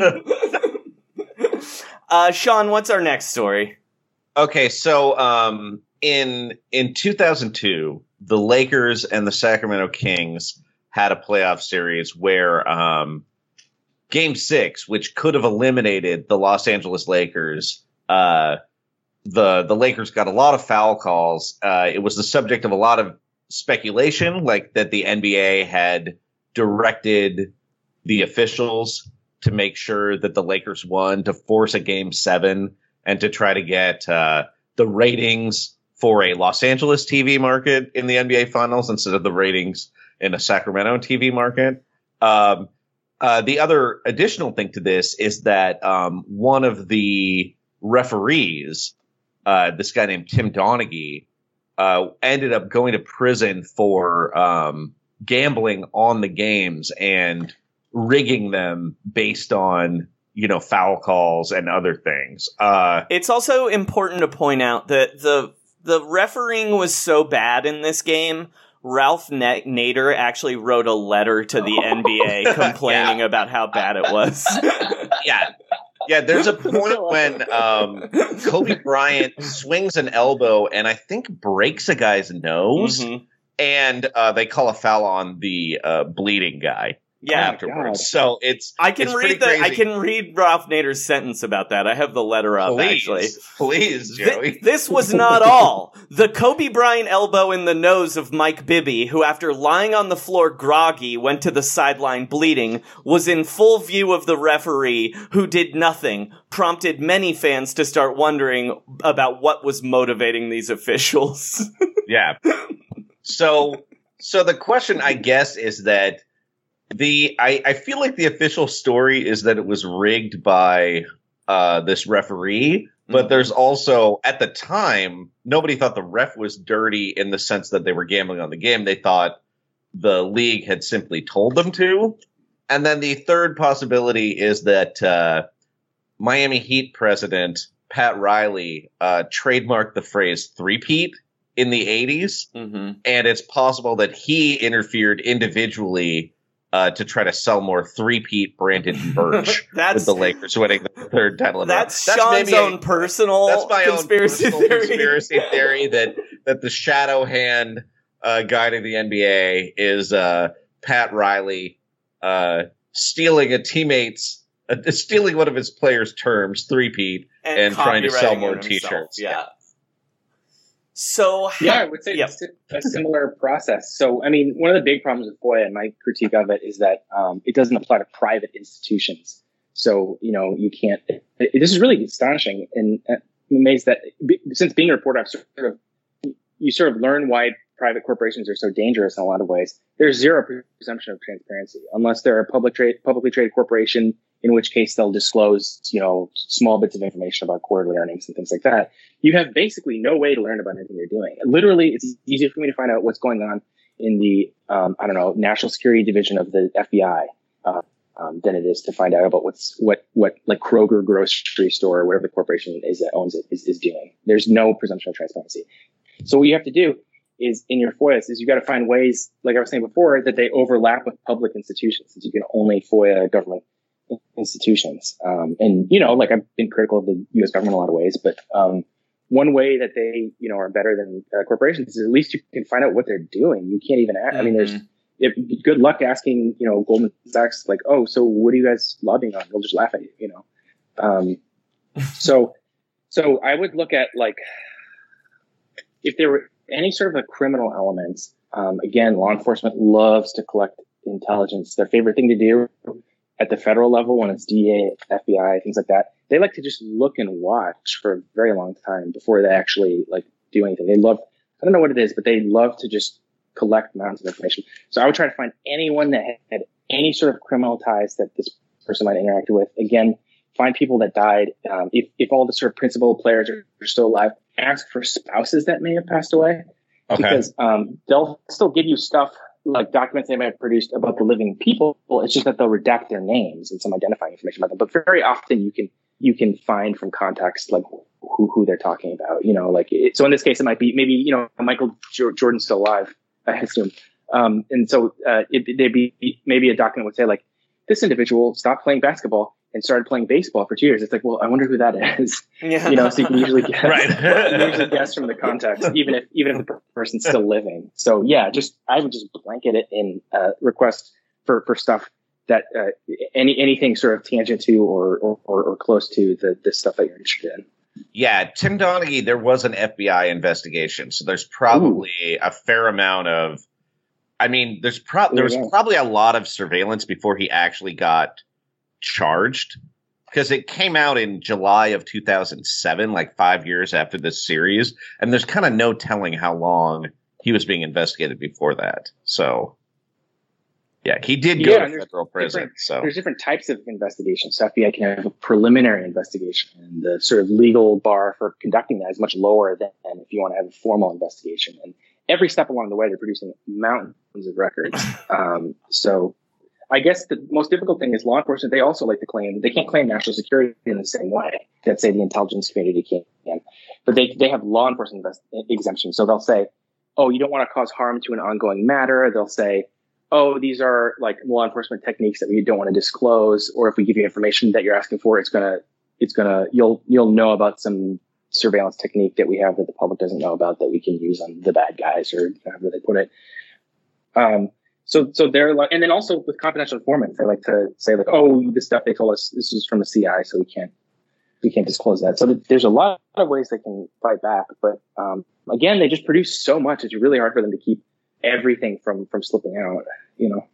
uh, Sean, what's our next story? Okay, so um, in in two thousand two, the Lakers and the Sacramento Kings had a playoff series where um, Game Six, which could have eliminated the Los Angeles Lakers, uh, the the Lakers got a lot of foul calls. Uh, it was the subject of a lot of speculation, like that the N B A had directed the officials to make sure that the Lakers won, to force a Game Seven, and to try to get uh, the ratings for a Los Angeles T V market in the N B A Finals instead of the ratings in a Sacramento T V market. Um, uh, the other additional thing to this is that um, one of the referees, uh, this guy named Tim Donaghy, uh, ended up going to prison for um, gambling on the games and rigging them based on, you know, foul calls and other things. Uh, It's also important to point out that the the refereeing was so bad in this game. Ralph Na- Nader actually wrote a letter to the N B A complaining Yeah. about how bad it was. yeah. Yeah, there's a point when um, Kobe Bryant swings an elbow and I think breaks a guy's nose, Mhm. and uh, they call a foul on the uh, bleeding guy. Yeah, afterwards. So it's I can it's pretty read the I crazy. can read Ralph Nader's sentence about that. I have the letter up Please, actually. please, Th- Joey. this was not all. The Kobe Bryant elbow in the nose of Mike Bibby, who after lying on the floor groggy went to the sideline bleeding, was in full view of the referee, who did nothing, prompted many fans to start wondering about what was motivating these officials. Yeah. So, so the question, I guess, is that the I, I feel like the official story is that it was rigged by uh, this referee, but Mhm. there's also, at the time, nobody thought the ref was dirty in the sense that they were gambling on the game. They thought the league had simply told them to. And then the third possibility is that uh, Miami Heat president Pat Riley uh, trademarked the phrase three-peat in the eighties, Mm-hmm. and it's possible that he interfered individually uh, to try to sell more three-peat branded merch That's- with the Lakers winning the third title. in a row. That's, Sean's maybe a- own personal that's my conspiracy own personal theory. conspiracy theory that that the shadow hand uh, guy to the N B A is uh, Pat Riley uh, stealing a teammate's uh, stealing one of his players' terms, three-peat, and trying to sell copywriting more it himself. T-shirts. Yeah. So Yeah, I would say Yeah. it's a similar process. So, I mean, one of the big problems with FOIA and my critique of it is that um, it doesn't apply to private institutions. So, you know, you can't. It, it, this is really astonishing, and uh, I'm amazed that be, since being a reporter, I've sort of you sort of learn why private corporations are so dangerous in a lot of ways. There's zero presumption of transparency unless they're a public trade, publicly traded corporation, in which case they'll disclose, you know, small bits of information about quarterly earnings and things like that. You have basically no way to learn about anything they're doing. Literally, it's easier for me to find out what's going on in the, um, I don't know, National Security Division of the F B I, uh, um, than it is to find out about what's, what, what like Kroger grocery store or whatever the corporation is that owns it is, is doing. There's no presumption of transparency. So what you have to do is in your FOIA is you got to find ways, like I was saying before, that they overlap with public institutions, since you can only FOIA government institutions. Um, and, you know, like I've been critical of the U S government in a lot of ways, but um, one way that they, you know, are better than uh, corporations is at least you can find out what they're doing. You can't even ask. Mm-hmm. I mean, there's if, good luck asking, you know, Goldman Sachs, like, oh, so what are you guys lobbying on? They'll just laugh at you, you know? Um, so, so I would look at like, if there were any sort of a criminal element, um, again, law enforcement loves to collect intelligence. Their favorite thing to do at the federal level when it's D E A, F B I, things like that, they like to just look and watch for a very long time before they actually like do anything. They love, I don't know what it is, but they love to just collect mountains of information. So I would try to find anyone that had any sort of criminal ties that this person might interact with. Again, find people that died. Um, if, if all the sort of principal players are, are still alive, ask for spouses that may have passed away. Okay. Because um, they'll still give you stuff like documents they might have produced about the living people. It's just that they'll redact their names and some identifying information about them. But very often you can you can find from context like who who they're talking about. You know, like it, so in this case it might be maybe you know Michael J- Jordan's still alive, I assume. Um, and so uh, it, they'd be maybe a document would say like this individual stopped playing basketball and started playing baseball for two years. It's like, well, I wonder who that is. Yeah. You know, so you can usually guess, right. you can usually guess from the context, even if even if the person's still living. So yeah, just I would just blanket it in uh, request for, for stuff that uh, any anything sort of tangent to or or, or, or close to the the stuff that you're interested in. Yeah, Tim Donaghy, there was an F B I investigation, so there's probably Ooh. a fair amount of. I mean, there's pro- there was yeah. probably a lot of surveillance before he actually got charged, because it came out in July of two thousand seven, like five years after this series, and there's kind of no telling how long he was being investigated before that. So, yeah, he did go yeah, to federal prison. So there's different types of investigations. So F B I can have a preliminary investigation, and the sort of legal bar for conducting that is much lower than if you want to have a formal investigation. And every step along the way, they're producing mountains of records. Um, so I guess the most difficult thing is law enforcement. They also like to claim, they can't claim national security in the same way that, say, the intelligence community can. But they, they have law enforcement invest- exemptions. So they'll say, oh, you don't want to cause harm to an ongoing matter. They'll say, oh, these are like law enforcement techniques that we don't want to disclose. Or if we give you information that you're asking for, it's going to, it's going to, you'll, you'll know about some surveillance technique that we have that the public doesn't know about that we can use on the bad guys or however they put it. Um, so, so they're like, and then also with confidential informants, they like to say like, oh, this stuff they told us, this is from the C I, so we can't, we can't disclose that. So th- there's a lot of ways they can fight back, but, um, again, they just produce so much. It's really hard for them to keep everything from, from slipping out, you know?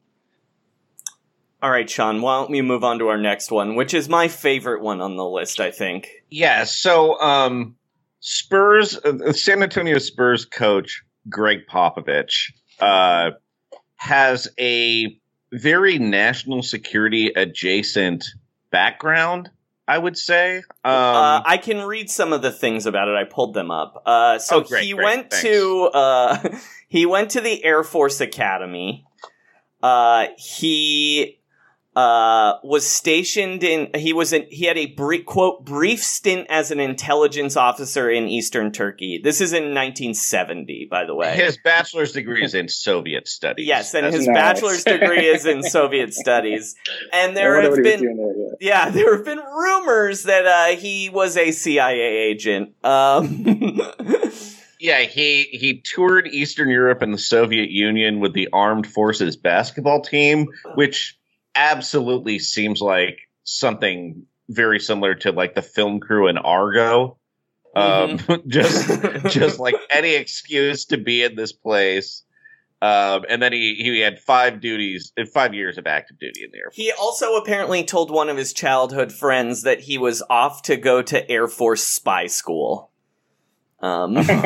All right, Sean, why don't we move on to our next one, which is my favorite one on the list, I think. Yeah, so um, Spurs, uh, San Antonio Spurs coach Greg Popovich uh, has a very national security adjacent background, I would say. Um, uh, I can read some of the things about it. I pulled them up. Uh, so oh, great, he great, went thanks. to uh, he went to the Air Force Academy. Uh, he uh, was stationed in, he was in, he had a brief, quote, brief stint as an intelligence officer in Eastern Turkey. This is in nineteen seventy, by the way. His bachelor's degree is in Soviet studies. Yes, and That's his nice. bachelor's degree is in Soviet studies. And there have been, there, yeah. yeah, there have been rumors that uh, he was a C I A agent. Um, Yeah, he, he toured Eastern Europe and the Soviet Union with the Armed Forces basketball team, which absolutely seems like something very similar to like the film crew in Argo. Mm-hmm. Um, just just like any excuse to be in this place. Um, and then he, he had five duties, five years of active duty in the Air Force. He also apparently told one of his childhood friends that he was off to go to Air Force spy school. Um. As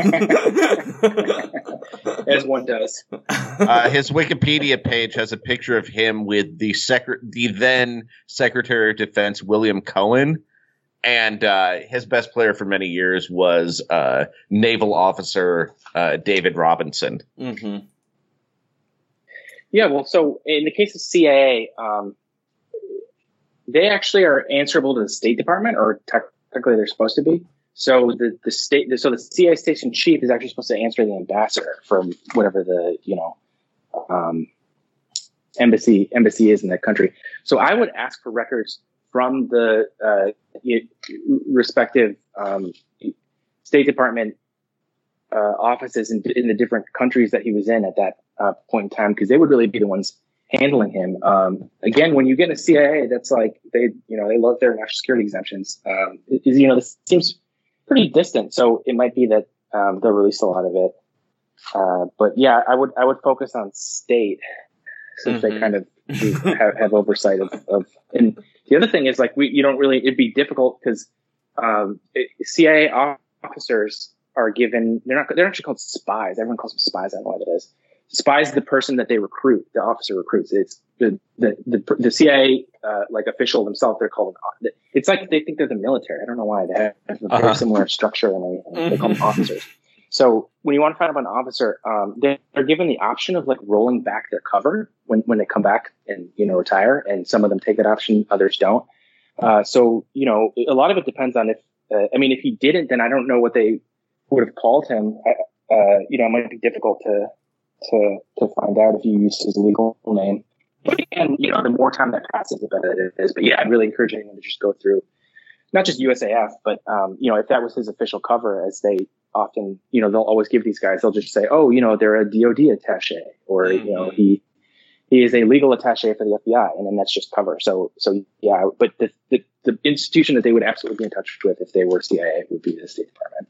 one does. Uh, his Wikipedia page has a picture of him with the secre- the then Secretary of Defense William Cohen, and uh, his best player for many years was uh, naval officer uh, David Robinson. Mm-hmm. Yeah, well, so in the case of C I A, um, they actually are answerable to the State Department, or technically they're supposed to be. So the, the state, so the C I A station chief is actually supposed to answer the ambassador from whatever the, you know, um, embassy embassy is in that country. So I would ask for records from the uh, respective um, State Department uh, offices in, in the different countries that he was in at that uh, point in time, because they would really be the ones handling him. Um, again, when you get in the C I A, that's like they, you know, they love their national security exemptions. Um, it, you know, this seems pretty distant, so it might be that um, they'll release a lot of it. Uh, but yeah, I would I would focus on state, since mm-hmm. they kind of do have, have oversight of, of. And the other thing is, like, we you don't really it'd be difficult because um, it, C I A officers are given they're not they're actually called spies. Everyone calls them spies. I don't know what it is. Spy is the person that they recruit, the officer recruits. It's the the the, the C I A uh, like official themselves. They're called an, it's like they think they're the military. I don't know why. They have a very uh-huh. similar structure and everything. Mm-hmm. They call them officers. So when you want to find out about an officer, um, they're, they're given the option of like rolling back their cover when when they come back and you know retire. And some of them take that option, others don't. Uh, so you know a lot of it depends on if uh, I mean if he didn't, then I don't know what they would have called him. I, uh, you know, it might be difficult to. to to find out if you used his legal name. But again, you know, the more time that passes, the better it is. But yeah, I'd really encourage anyone to just go through not just U S A F, but um, you know, if that was his official cover, as they often, you know, they'll always give these guys, they'll just say, oh, you know, they're a D O D attaché, or mm-hmm. you know, he he is a legal attaché for the F B I, and then that's just cover. So so yeah, but the the, the institution that they would absolutely be in touch with if they were C I A would be the State Department.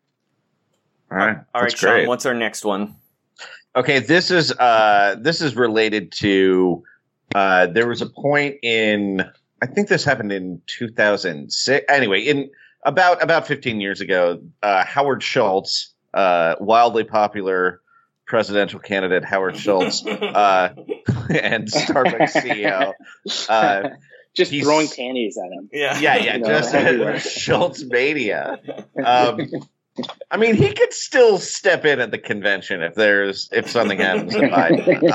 All right. All right, Sean, what's our next one? Okay, this is uh, this is related to uh, there was a point in I think this happened in two thousand six. Anyway, in about about fifteen years ago, uh, Howard Schultz, uh, wildly popular presidential candidate Howard Schultz, uh, and Starbucks C E O, uh, just throwing panties at him. Yeah, yeah, yeah, you know, just Schultz mania. Um, I mean, he could still step in at the convention if there's if something happens to Biden.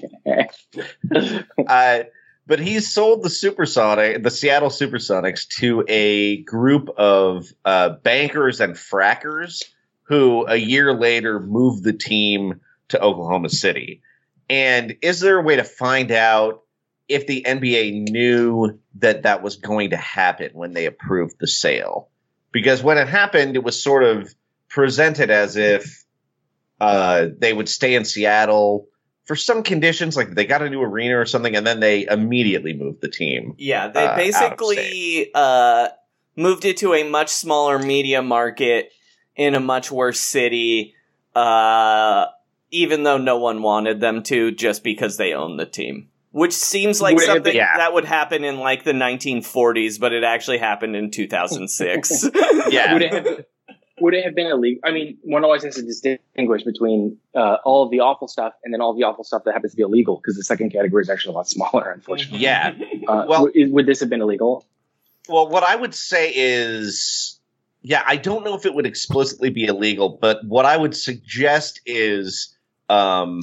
Um, uh, but he's sold the Supersonic, the Seattle Supersonics, to a group of uh, bankers and frackers who a year later moved the team to Oklahoma City. And is there a way to find out if the N B A knew that that was going to happen when they approved the sale? Because when it happened, it was sort of presented as if uh, they would stay in Seattle for some conditions, like they got a new arena or something, and then they immediately moved the team. Yeah, they uh, basically uh, moved it to a much smaller media market in a much worse city, uh, even though no one wanted them to, just because they owned the team. Which seems like would something yeah. that would happen in like the nineteen forties, but it actually happened in two thousand six. Yeah. Would it, have, would it have been illegal? I mean, one always has to distinguish between uh, all of the awful stuff and then all of the awful stuff that happens to be illegal, because the second category is actually a lot smaller, unfortunately. Yeah. Uh, well, w- would this have been illegal? Well, what I would say is, yeah, I don't know if it would explicitly be illegal, but what I would suggest is um,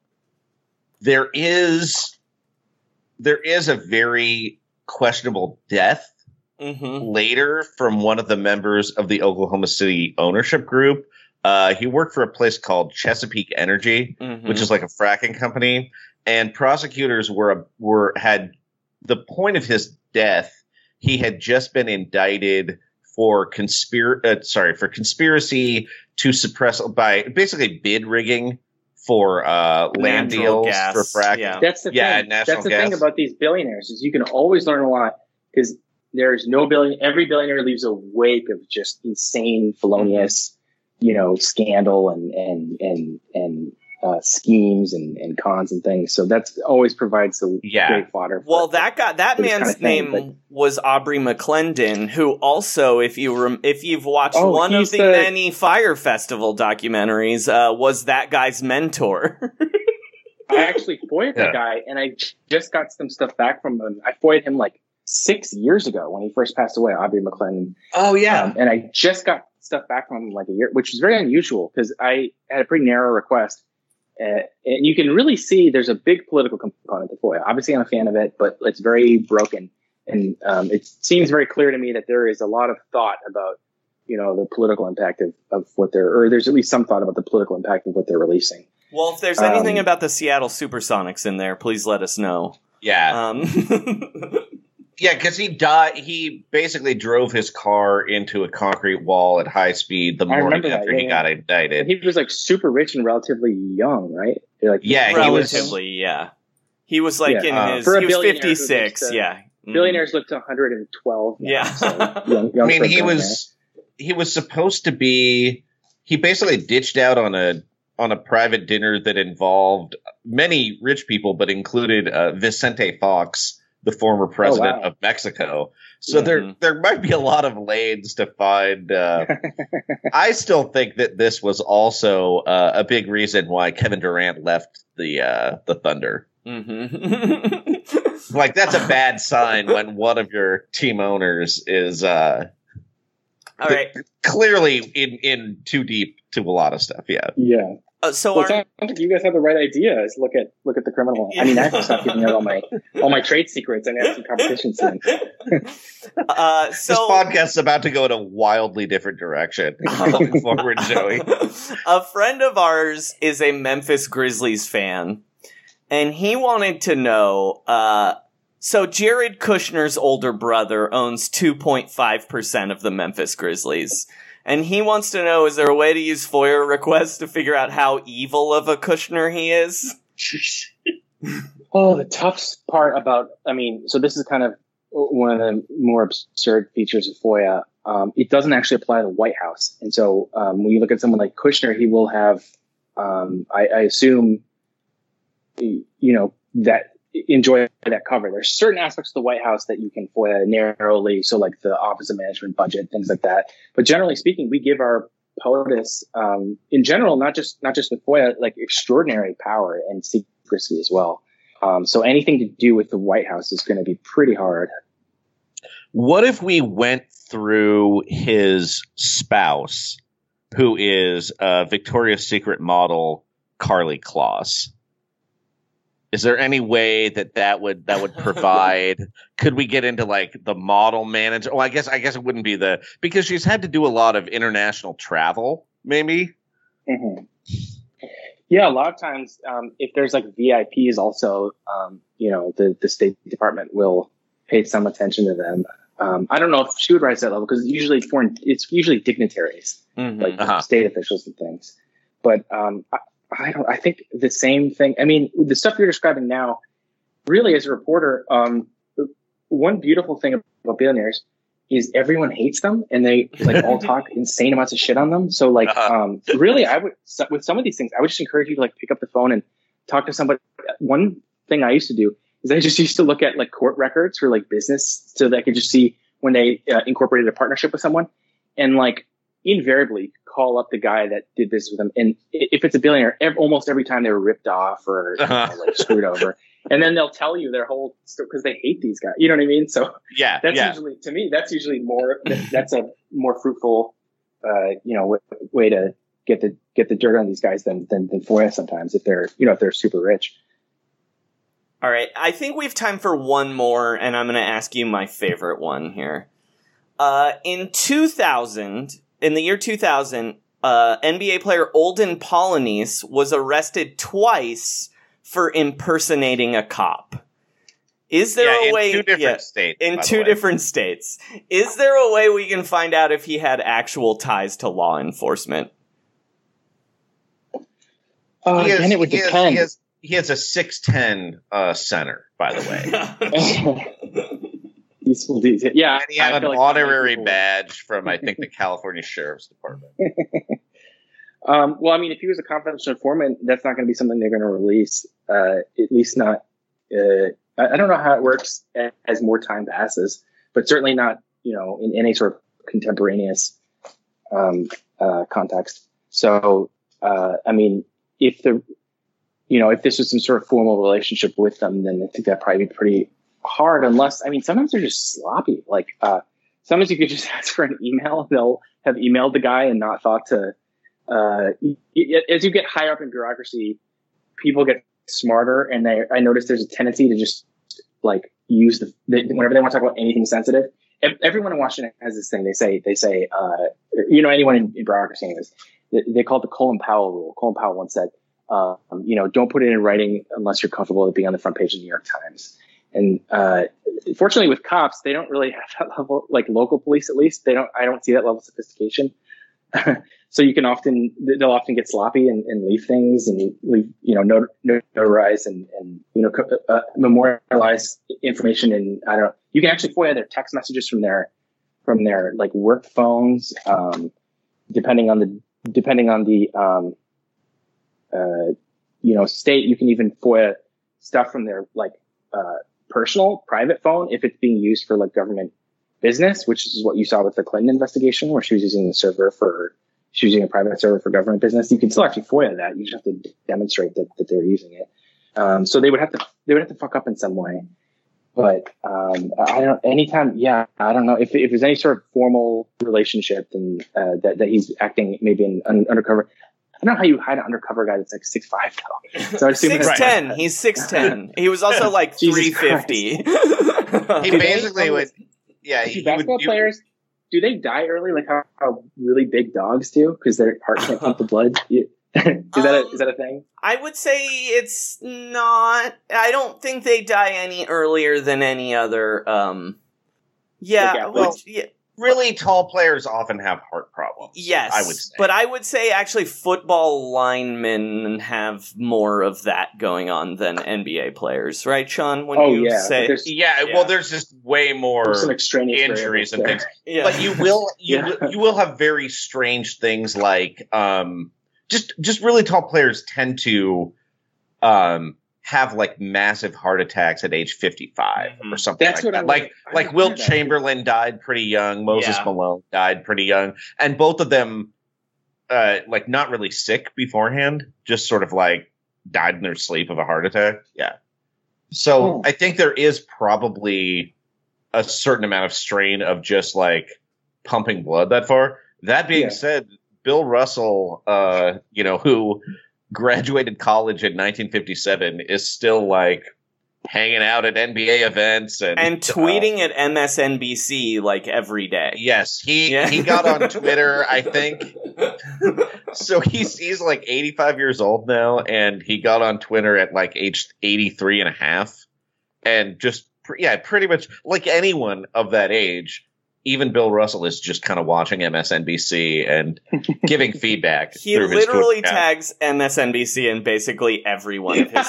there is... There is a very questionable death mm-hmm. later from one of the members of the Oklahoma City ownership group. Uh, he worked for a place called Chesapeake Energy, mm-hmm. which is like a fracking company. And prosecutors were were had the point of his death. He had just been indicted for conspir uh, sorry for conspiracy to suppress by basically bid rigging. For uh, land natural deals gas. for fracking. Yeah. That's the yeah, thing. National That's the gas. thing about these billionaires is you can always learn a lot, because there's no billion. Every billionaire leaves a wake of just insane, felonious, you know, scandal and and and and uh, schemes and, and cons and things. So that's always provides a yeah. great fodder. For, well, that guy, that man's kind of name thing, was Aubrey McClendon, who also, if you rem- if you've watched oh, one of the, the many Fyre Festival documentaries, uh, was that guy's mentor. I actually foiled yeah. that guy, and I just got some stuff back from him. I foiled him like six years ago when he first passed away, Aubrey McClendon. Oh yeah, um, and I just got stuff back from him like a year, which is very unusual because I had a pretty narrow request. Uh, and you can really see there's a big political component to FOIA. Obviously, I'm a fan of it, but it's very broken. And um, it seems very clear to me that there is a lot of thought about, you know, the political impact of, of what they're, or there's at least some thought about the political impact of what they're releasing. Well, if there's anything um, about the Seattle Supersonics in there, please let us know. Yeah. Um, yeah, because he died. He basically drove his car into a concrete wall at high speed the morning after that, yeah, he yeah. got indicted. He was like super rich and relatively young, right? Like, yeah, relatively, he was, yeah. He was like yeah. in uh, his, he was fifty-six, to, yeah. Billionaires live to one hundred twelve. Now, yeah. So young, young I mean, he was, he was supposed to be, he basically ditched out on a, on a private dinner that involved many rich people, but included uh, Vicente Fox, the former president oh, wow. of Mexico. So mm-hmm. there there might be a lot of lanes to find. Uh, I still think that this was also uh, a big reason why Kevin Durant left the uh, the Thunder. Mm-hmm. Like, that's a bad sign when one of your team owners is uh, all right. clearly in, in too deep to a lot of stuff. Yeah. Yeah. Uh, so well, our, it sounds like you guys have the right idea. Is look at look at the criminal. I mean, I have to stop giving out all my all my trade secrets. I have some competition soon. uh, so this podcast is about to go in a wildly different direction. Going forward, Joey. A friend of ours is a Memphis Grizzlies fan, and he wanted to know. Uh, so Jared Kushner's older brother owns two point five percent of the Memphis Grizzlies. And he wants to know, is there a way to use FOIA requests to figure out how evil of a Kushner he is? Oh, the tough part about, I mean, so this is kind of one of the more absurd features of FOIA. Um, it doesn't actually apply to the White House. And so um, when you look at someone like Kushner, he will have, um, I, I assume, you know, that enjoy that cover. There's certain aspects of the White House that you can FOIA narrowly, so like the Office of Management Budget, things like that. But generally speaking, we give our POTUS, um, in general, not just not just with FOIA, like extraordinary power and secrecy as well. Um, so anything to do with the White House is going to be pretty hard. What if we went through his spouse, who is a Victoria's Secret model, Carly Kloss? Is there any way that that would that would provide? Could we get into like the model manager? Well, I guess I guess it wouldn't be the because she's had to do a lot of international travel, maybe. Mm-hmm. Yeah, a lot of times, um, if there's like V I Ps, also, um, you know, the the State Department will pay some attention to them. Um, I don't know if she would rise to that level because usually foreign, it's usually dignitaries, mm-hmm. like uh-huh. state officials and things. But um, I, I don't. I think the same thing. I mean, the stuff you're describing now, really, as a reporter, um, one beautiful thing about billionaires is everyone hates them, and they like all talk insane amounts of shit on them. So, like, uh-huh. um, really, I would with some of these things, I would just encourage you to like pick up the phone and talk to somebody. One thing I used to do is I just used to look at like court records for like business, so that I could just see when they uh, incorporated a partnership with someone, and like invariably call up the guy that did this with them. And if it's a billionaire, ev- almost every time they were ripped off or uh-huh. you know, like screwed over. And then they'll tell you their whole story because they hate these guys. You know what I mean? So yeah, that's yeah. usually, to me, that's usually more, that's a more fruitful, uh, you know, w- way to get the, get the dirt on these guys than, than, than FOIA sometimes if they're, you know, if they're super rich. All right. I think we have time for one more, and I'm going to ask you my favorite one here. Uh, in two thousand, in the year two thousand, uh, N B A player Olden Polynice was arrested twice for impersonating a cop. Is there yeah, a way? In two different yeah, states. In two different states. Is there a way we can find out if he had actual ties to law enforcement? Uh, he has, and it would he depend. Has, he, has, he has a six ten uh, center, by the way. Yeah, and he had an like honorary badge from, I think, the California Sheriff's Department. um, well, I mean, if he was a confidential informant, that's not going to be something they're going to release. Uh, at least not. Uh, I, I don't know how it works as, as more time passes, but certainly not, you know, in any sort of contemporaneous um, uh, context. So, uh, I mean, if the, you know, if this was some sort of formal relationship with them, then I think that'd probably be pretty hard, unless, I mean, sometimes they're just sloppy. Like, uh, sometimes you could just ask for an email. They'll have emailed the guy and not thought to, uh, as you get higher up in bureaucracy, people get smarter, and they, I noticed there's a tendency to just like use the, they, whenever they want to talk about anything sensitive, everyone in Washington has this thing. They say, they say, uh, you know, anyone in, in bureaucracy anyways, they, they call it the Colin Powell rule. Colin Powell once said, Um, you know, don't put it in writing unless you're comfortable with it being on the front page of the New York Times. And uh, fortunately, with cops, they don't really have that level. Like local police, at least, they don't. I don't see that level of sophistication. So you can often they'll often get sloppy and, and leave things and leave, you know, not, notarize and, and you know uh, memorialize information. And I don't know. You can actually FOIA their text messages from their from their like work phones, um, depending on the depending on the um, uh, you know state. You can even FOIA stuff from their like uh, personal private phone if it's being used for like government business, which is what you saw with the Clinton investigation, where she was using the server for, she was using a private server for government business. You can still actually FOIA that. You just have to d- demonstrate that, that they're using it. Um, so they would have to, they would have to fuck up in some way. But, um, I don't, anytime, yeah, I don't know if, if there's any sort of formal relationship then, uh, that, that he's acting maybe in un- undercover. I don't know how you hide an undercover guy that's like six five though. So six ten. He's six ten. He was also like three fifty. He basically would, yeah. Do He basketball would, players, do they die early like how, how really big dogs do because their heart can't pump the blood? is that a, um, is that a thing? I would say it's not. I don't think they die any earlier than any other. Um, yeah, Like well, athletes? yeah, really tall players often have heart problems. yes, I would say. but I would say actually football linemen have more of that going on than N B A players, right, Sean? When Oh, you yeah, say, but there's- Yeah, Yeah. well, there's just way more There's some extraneous injuries and variables things. yeah. But you will you Yeah. will, you will have very strange things like um just just really tall players tend to um have like massive heart attacks at age fifty-five Mhm. or something That's like what I that. was- Like I like heard Wilt that. Chamberlain died pretty young, Moses Yeah. Malone died pretty young, and both of them uh like not really sick beforehand, just sort of like died in their sleep of a heart attack. Yeah. So Oh. I think there is probably a certain amount of strain of just like pumping blood that far. That being Yeah. said, Bill Russell, uh, you know, who graduated college in nineteen fifty-seven, is still like hanging out at N B A events and and uh, tweeting at M S N B C like every day. yes, he Yeah. he got on Twitter, I think. So he's he's like eighty-five years old now, and he got on Twitter at like age eighty-three and a half, and just pr- yeah, pretty much like anyone of that age. Even Bill Russell is just kind of watching M S N B C and giving feedback. He through his literally Twitter account. tags M S N B C in basically every one of his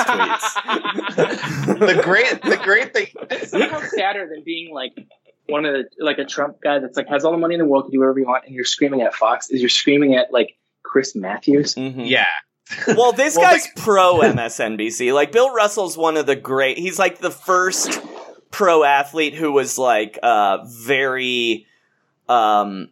tweets. the great the great thing. Somehow sadder than being like one of the like a Trump guy that's like has all the money in the world to do whatever you want, and you're screaming at Fox. Is you're screaming at like Chris Matthews? Mhm. Yeah. Well, this Well, guy's pro M S N B C. Like Bill Russell's one of the great. He's like the first pro athlete who was like uh very um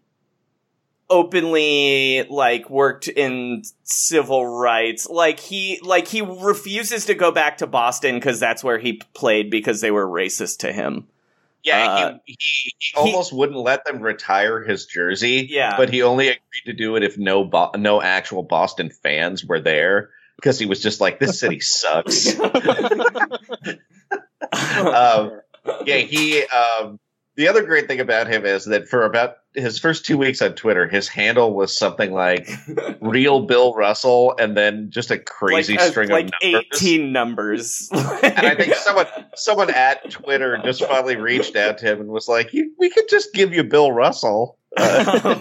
openly like worked in civil rights. Like he like he refuses to go back to Boston because that's where he played because they were racist to him. Yeah, Uh, he, he, he almost wouldn't let them retire his jersey. Yeah. But he only agreed to do it if no Bo- no actual Boston fans were there, because he was just like, this city sucks. um, yeah, he. Um, the other great thing about him is that for about his first two weeks on Twitter, his handle was something like "Real Bill Russell" and then just a crazy like, uh, string like of numbers. eighteen numbers. And I think someone someone at Twitter just finally reached out to him and was like, you, "We could just give you Bill Russell." Uh,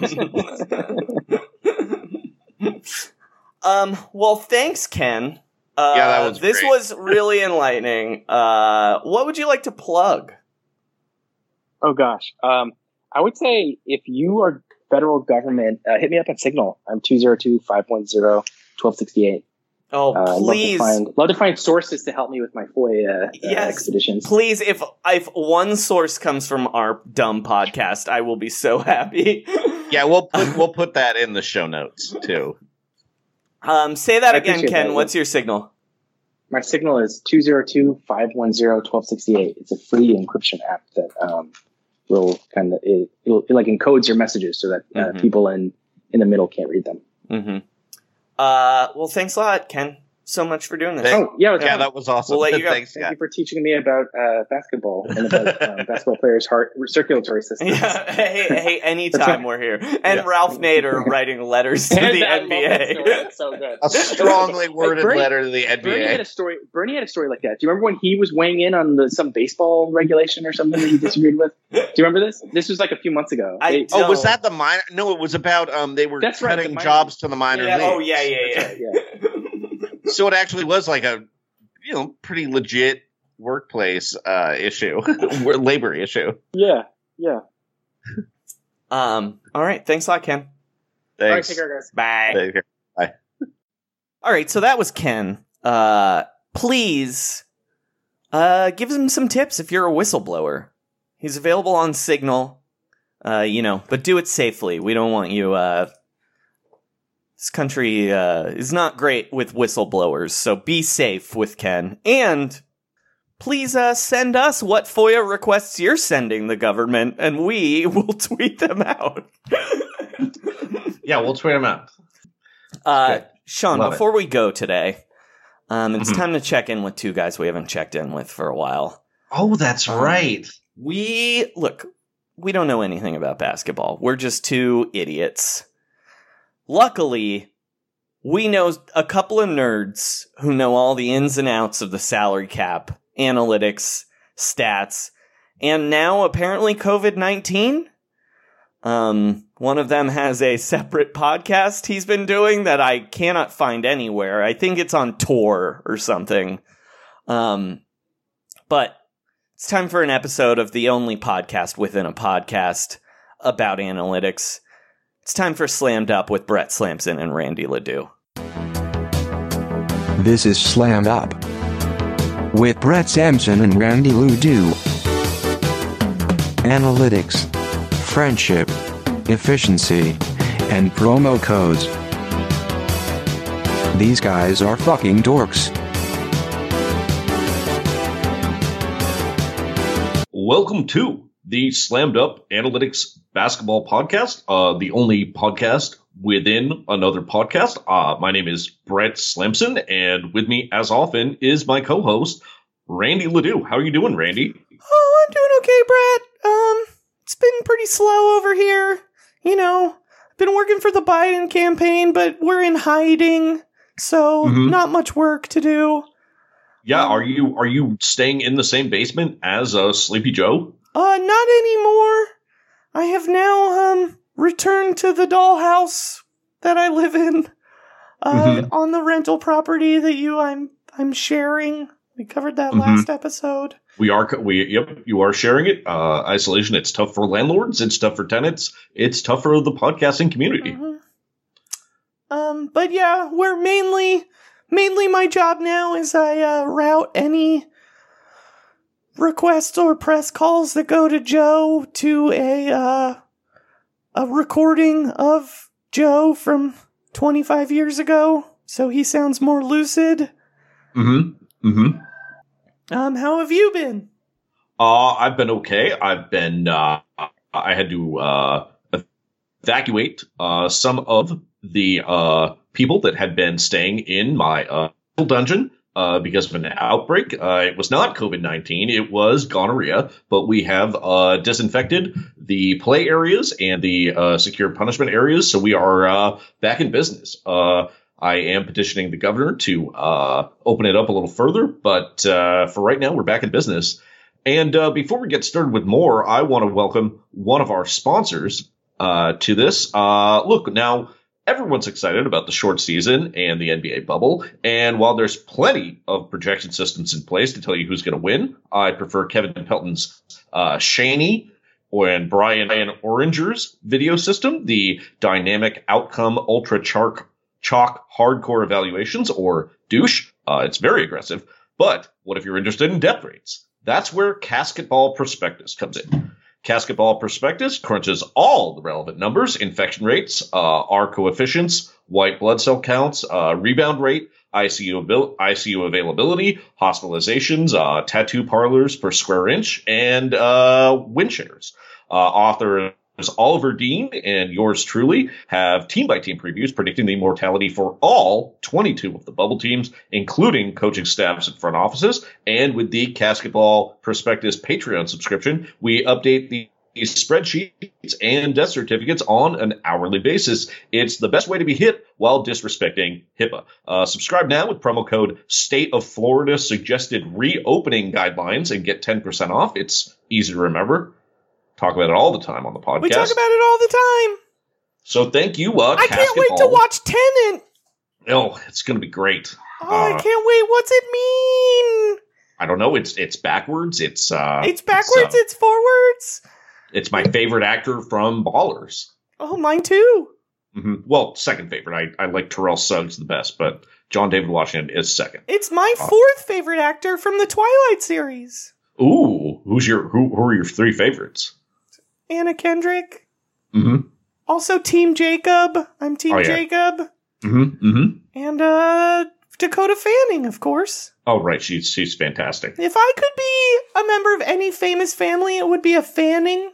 um. Well, thanks, Ken. Uh, Yeah, that was this great. was really enlightening. Uh, what would you like to plug? Oh gosh, um, I would say if you are federal government, uh, hit me up at Signal. I'm two zero two, five one zero, one two six eight. Oh, Uh, love to please, find love to find sources to help me with my FOIA uh, Yes. expeditions. please. If if one source comes from our dumb podcast, I will be so happy. yeah, we'll put we'll put that in the show notes too. Um, say that I again, appreciate Ken. that. What's your signal? My Signal is two zero two, five one zero, one two six eight. It's a free encryption app that um, will kind of it, it'll, it like encodes your messages so that uh, Mhm. people in in the middle can't read them. Mm-hmm. Uh, well, thanks a lot, Ken. so much for doing this. Oh, yeah, it was yeah, fun. that was awesome. We'll let you go. Thanks, Thank Scott. you for teaching me about uh, basketball and about um, basketball players' heart circulatory systems. Yeah, hey, hey, anytime we're here. And Yeah. Ralph Nader writing letters to And the I N B love that A. story. It's so good. A strongly worded Bernie- letter to the N B Bernie had A. a story. Bernie had a story like that. Do you remember when he was weighing in on the, some baseball regulation or something that he disagreed with? Do you remember this? This was like a few months ago. I They- Oh, was No. that the minor? No, it was about um they were That's right, cutting the minor- jobs to the minor Yeah, leagues. oh, yeah, yeah, yeah. That's right, yeah. So it actually was like a you know pretty legit workplace uh, issue, labor issue. Yeah, yeah. Um, all right. Thanks a lot, Ken. All right, Thanks. take care, guys. Bye. Take care. Bye. All right, so that was Ken. Uh, please, uh, give him some tips if you're a whistleblower. He's available on Signal, uh, you know, but do it safely. We don't want you, uh, this country, uh, is not great with whistleblowers, so be safe with Ken. And please, uh, send us what FOIA requests you're sending the government, and we will tweet them out. Yeah, we'll tweet them out. Uh, Good. Sean, Love before we go today, um, it's Mhm. time to check in with two guys we haven't checked in with for a while. Oh, that's Um, right. We, look, we don't know anything about basketball. We're just two idiots. Luckily, we know a couple of nerds who know all the ins and outs of the salary cap, analytics, stats, and now apparently COVID nineteen. Um, one of them has a separate podcast he's been doing that I cannot find anywhere. I think it's on Tor or something. Um, but it's time for an episode of the only podcast within a podcast about analytics. It's time for Slammed Up with Brett Slamson and Randy Ledoux. This is Slammed Up with Brett Sampson and Randy Ledoux. Analytics, friendship, efficiency, and promo codes. These guys are fucking dorks. Welcome to the Slammed Up Analytics Basketball Podcast, uh, the only podcast within another podcast. Uh, my name is Brett Slamson, and with me, as often, is my co-host, Randy Ledoux. How are you doing, Randy? Oh, I'm doing okay, Brett. Um, it's been pretty slow over here. You know, I've been working for the Biden campaign, but we're in hiding, so Mhm. not much work to do. Yeah, are you are you staying in the same basement as uh, Sleepy Joe? Uh, not anymore. I have now, um, returned to the dollhouse that I live in, uh, Mhm. on the rental property that you, I'm, I'm sharing. We covered that Mhm. last episode. We are we yep you are sharing it. Uh, isolation. It's tough for landlords. It's tough for tenants. It's tough for the podcasting community. Mhm. Um, but yeah, we're mainly, mainly my job now is I, uh, route any requests or press calls that go to Joe to a, uh, a recording of Joe from twenty-five years ago, so he sounds more lucid. Mm-hmm. Mm-hmm. Um, how have you been? Uh, I've been okay. I've been, uh, I had to, uh, evacuate, uh, some of the, uh, people that had been staying in my, uh, dungeon, uh, because of an outbreak. Uh, it was not COVID nineteen. It was gonorrhea, but we have, uh, disinfected the play areas and the, uh, secure punishment areas. So we are, uh, back in business. Uh, I am petitioning the governor to uh, open it up a little further, but uh, for right now, we're back in business. And uh, before we get started with more, I want to welcome one of our sponsors uh, to this. Uh, look, now, everyone's excited about the short season and the N B A bubble, and while there's plenty of projection systems in place to tell you who's going to win, I prefer Kevin Pelton's uh, Shaney and Brian Oranger's video system, the Dynamic Outcome Ultra Chalk Chalk Hardcore Evaluations, or douche. Uh, it's very aggressive. But what if you're interested in depth rates? That's where Casketball Prospectus comes in. Casketball Prospectus crunches all the relevant numbers, infection rates, uh, R coefficients, white blood cell counts, uh, rebound rate, I C U, abil- I C U availability, hospitalizations, uh, tattoo parlors per square inch, and uh, win shares. Uh, author Oliver Dean and yours truly have team-by-team previews predicting the mortality for all twenty-two of the bubble teams, including coaching staffs and front offices. And with the Basketball Prospectus Patreon subscription, we update the spreadsheets and death certificates on an hourly basis. It's the best way to be hit while disrespecting HIPAA. Uh, subscribe now with promo code State of Florida suggested reopening guidelines and get ten percent off. It's easy to remember. Talk about it all the time on the podcast. We talk about it all the time. So thank you, uh, I can't wait to watch Tenet. Oh, it's going to be great. Oh, uh, I can't wait. What's it mean? I don't know. It's it's backwards. It's uh, It's backwards. It's, uh, It's forwards. it's my favorite actor from Ballers. Oh, mine too. hmm Well, second favorite. I, I like Terrell Suggs the best, but John David Washington is second. It's my Uh, fourth favorite actor from the Twilight series. Ooh, who's your who, who are your three favorites? Anna Kendrick. Mm-hmm. Also Team Jacob. I'm Team Oh, yeah. Jacob. Mm-hmm. Mm-hmm. And uh, Dakota Fanning, of course. Oh, right. She's she's fantastic. If I could be a member of any famous family, it would be a Fanning.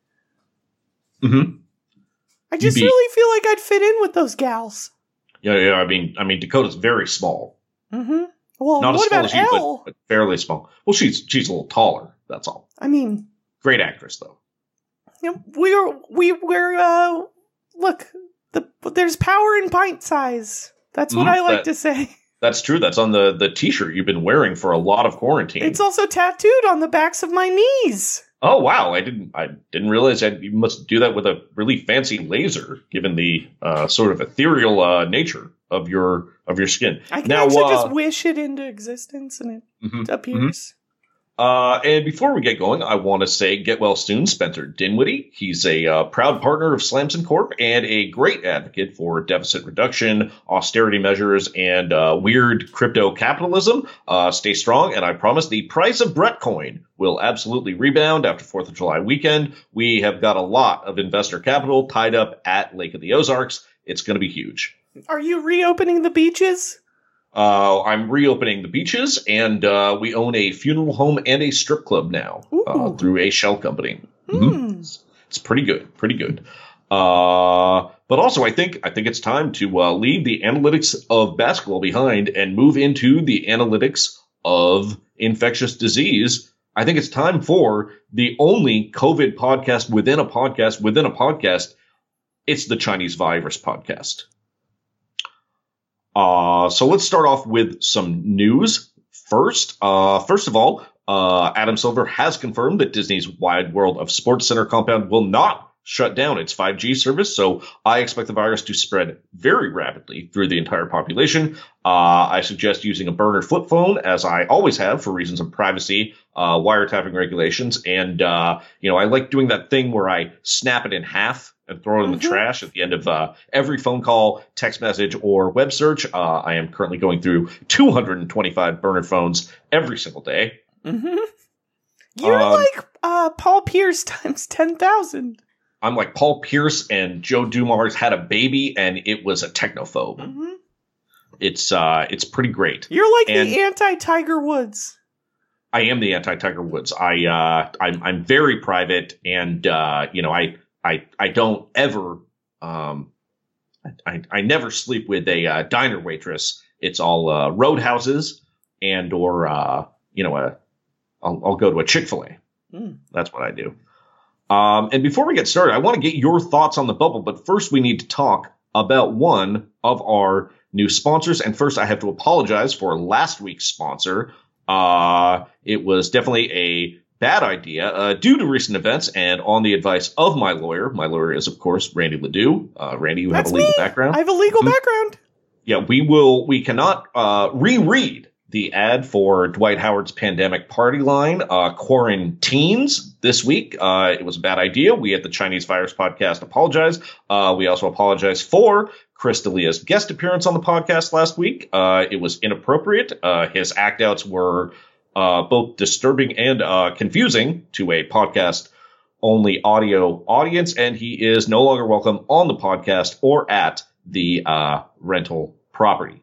Mm-hmm. I just You'd be- really feel like I'd fit in with those gals. Yeah, yeah. I mean, I mean, Dakota's very small. Mm-hmm. Well, Not as what small about as you, but, Elle? but fairly small. Well, she's she's a little taller. That's all. I mean, Great actress, though. you know, we're we we're uh, look, the there's power in pint size. That's what Mhm, I like that- to say. That's true. That's on the the T-shirt you've been wearing for a lot of quarantine. It's also tattooed on the backs of my knees. Oh wow! I didn't I didn't realize that you must do that with a really fancy laser, given the uh, sort of ethereal uh, nature of your of your skin. I can now, actually uh, just wish it into existence and it mhm, appears. Uh, and before we get going, I want to say get well soon, Spencer Dinwiddie. He's a uh, proud partner of Slamson Corp and a great advocate for deficit reduction, austerity measures, and uh, weird crypto capitalism. Uh, stay strong, and I promise the price of Bretcoin will absolutely rebound after fourth of July weekend. We have got a lot of investor capital tied up at Lake of the Ozarks. It's going to be huge. Are you reopening the beaches? Uh, I'm reopening the beaches, and uh, we own a funeral home and a strip club now uh, through a shell company. Mhm. It's, it's pretty good, pretty good. Uh, but also, I think I think it's time to uh, leave the analytics of basketball behind and move into the analytics of infectious disease. I think it's time for the only COVID podcast within a podcast within a podcast. It's the Chinese Virus Podcast. Uh, so let's start off with some news first. Uh, first of all, uh, Adam Silver has confirmed that Disney's Wide World of Sports Center compound will not shut down its five G service. So I expect the virus to spread very rapidly through the entire population. Uh, I suggest using a burner flip phone, as I always have for reasons of privacy, uh, wiretapping regulations. And, uh, you know, I like doing that thing where I snap it in half and throw it in the Mhm. trash at the end of uh, every phone call, text message, or web search. Uh, I am currently going through two hundred twenty-five burner phones every single day. Mm-hmm. You're Um, like uh, Paul Pierce times ten thousand. I'm like Paul Pierce and Joe Dumars had a baby, and it was a technophobe. Mm-hmm. It's uh, it's pretty great. You're like And- the anti-Tiger Woods. I am the anti-Tiger Woods. I uh, I'm I'm very private, and uh, you know, I I I don't ever um, I I never sleep with a uh, diner waitress. It's all uh, roadhouses and or uh, you know, a I'll, I'll go to a Chick-fil-A. Mm. That's what I do. Um, and before we get started, I want to get your thoughts on the bubble. But first, we need to talk about one of our new sponsors. And first, I have to apologize for last week's sponsor. Uh, it was definitely a bad idea uh, due to recent events and on the advice of my lawyer. My lawyer is, of course, Randy Ledoux. Uh, Randy, you That's have a legal me. background. I have a legal Mhm. background. Yeah, we will. We cannot uh, reread the ad for Dwight Howard's pandemic party line, uh, Quarantines, this week. Uh, it was a bad idea. We at the Chinese Virus Podcast apologize. Uh, we also apologize for Chris D'Elia's guest appearance on the podcast last week. Uh, it was inappropriate. Uh, his act outs were uh, both disturbing and uh, confusing to a podcast only audio audience, and he is no longer welcome on the podcast or at the uh, rental property.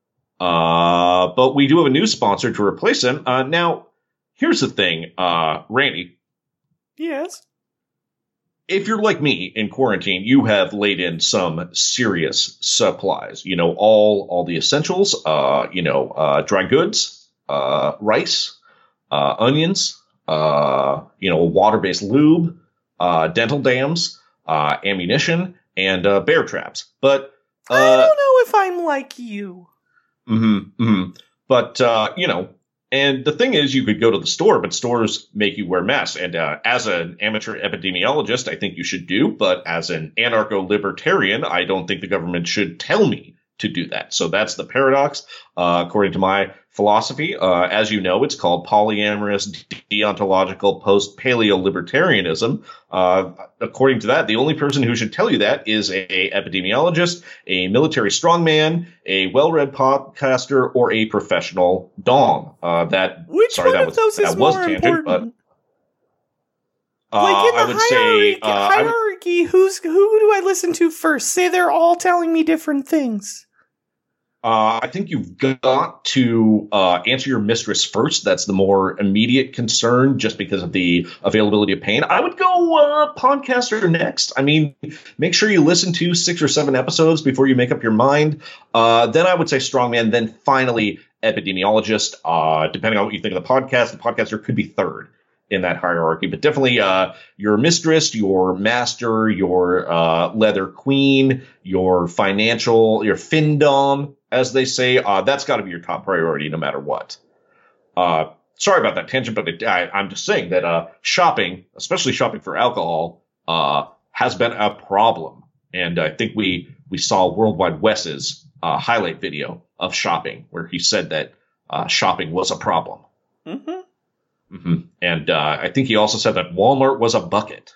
Uh, but we do have a new sponsor to replace him. Uh, now, here's the thing, uh, Randy. Yes. if you're like me in quarantine, you have laid in some serious supplies. You know, all all the essentials. Uh, you know, uh, dry goods, uh, rice, uh, onions. Uh, you know, water-based lube, uh, dental dams, uh, ammunition, and uh, bear traps. But uh, I don't know if I'm like you. Mm-hmm, mm-hmm. But uh, you know. And the thing is, you could go to the store, but stores make you wear masks. And uh, as an amateur epidemiologist, I think you should do. But as an anarcho-libertarian, I don't think the government should tell me to do that. So that's the paradox, uh, according to my philosophy. Uh, as you know, it's called polyamorous deontological post-paleo-libertarianism. Uh, according to that, the only person who should tell you that is a, a epidemiologist, a military strongman, a well-read podcaster, or a professional dong. Uh, that Which sorry, one that of was those that is was more tangent, important? but uh, Like in the I would hierarchy, say uh, I would, hierarchy who's who do I listen to first? Say they're all telling me different things. Uh, I think you've got to uh, answer your mistress first. That's the more immediate concern, just because of the availability of pain. I would go uh, podcaster next. I mean, make sure you listen to six or seven episodes before you make up your mind. Uh, then I would say strongman. Then finally, epidemiologist. Uh, depending on what you think of the podcast, the podcaster could be third in that hierarchy, but definitely uh, your mistress, your master, your uh, leather queen, your financial, your findom, as they say, uh, that's got to be your top priority no matter what. Uh, sorry about that tangent, but it, I, I'm just saying that uh, shopping, especially shopping for alcohol, uh, has been a problem. And I think we, we saw Worldwide Wes's uh, highlight video of shopping, where he said that uh, shopping was a problem. Mm-hmm. Mm-hmm. And uh, I think he also said that Walmart was a bucket.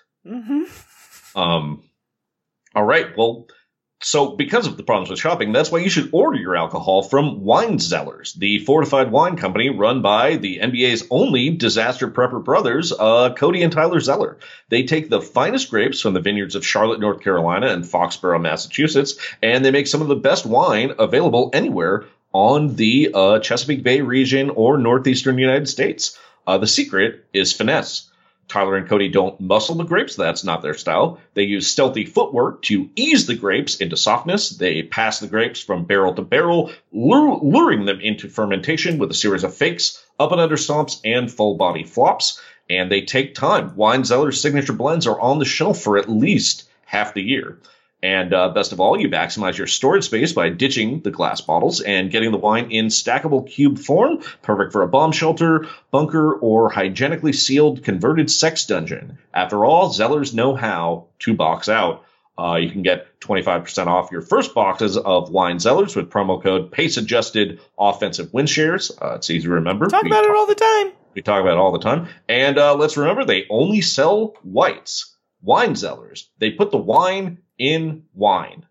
Mm-hmm. Um. All right. Well, so because of the problems with shopping, that's why you should order your alcohol from Wine Zellers, the fortified wine company run by the N B A's only disaster prepper brothers, uh, Cody and Tyler Zeller. They take the finest grapes from the vineyards of Charlotte, North Carolina, and Foxborough, Massachusetts, and they make some of the best wine available anywhere on the uh, Chesapeake Bay region or northeastern United States. Uh, the secret is finesse. Tyler and Cody don't muscle the grapes. That's not their style. They use stealthy footwork to ease the grapes into softness. They pass the grapes from barrel to barrel, lure, luring them into fermentation with a series of fakes, up and under stomps, and full body flops. And they take time. Wine Zeller's signature blends are on the shelf for at least half the year. And uh, best of all, you maximize your storage space by ditching the glass bottles and getting the wine in stackable cube form, perfect for a bomb shelter, bunker, or hygienically sealed converted sex dungeon. After all, Zellers know how to box out. Uh, you can get twenty-five percent off your first boxes of Wine Zellers with promo code PACE-adjusted offensive win shares. Uh, it's easy to remember. Talk we about talk, it all the time. We talk about it all the time. And uh, let's remember, they only sell whites. Wine Zellers. They put the wine in wine.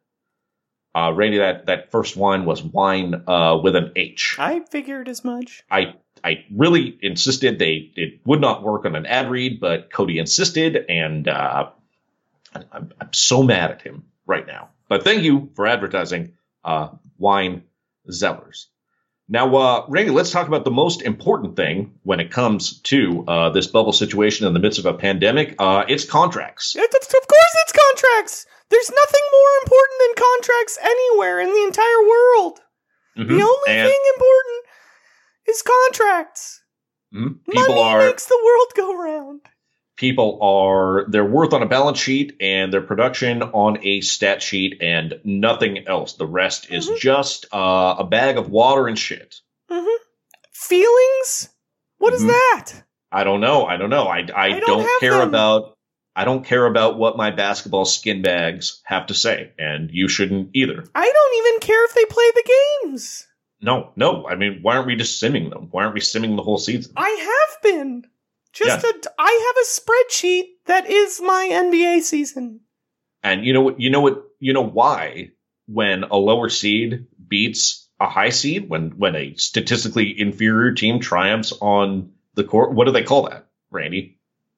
Uh, Randy, that, that first wine was wine uh, with an H. I figured as much. I I really insisted they it would not work on an ad read, but Cody insisted, and uh, I'm, I'm so mad at him right now. But thank you for advertising uh, Wine Zellers. Now, uh, Randy, let's talk about the most important thing when it comes to uh, this bubble situation in the midst of a pandemic. Uh, it's contracts. It's, it's, of course it's contracts. There's nothing more important than contracts anywhere in the entire world. Mm-hmm. The only and, thing important is contracts. Mm-hmm. People Money are, makes the world go round. People are, their worth on a balance sheet and their production on a stat sheet and nothing else. The rest mm-hmm. is just uh, a bag of water and shit. Mm-hmm. Feelings? What mm-hmm. is that? I don't know. I don't know. I, I, I don't, don't care them. about... I don't care about what my basketball skin bags have to say, and you shouldn't either. I don't even care if they play the games. No, no. I mean, why aren't we just simming them? Why aren't we simming the whole season? I have been. Just yeah. a, I have a spreadsheet that is my N B A season. And you know what? You know what? You know why? When a lower seed beats a high seed, when when a statistically inferior team triumphs on the court, what do they call that, Randy?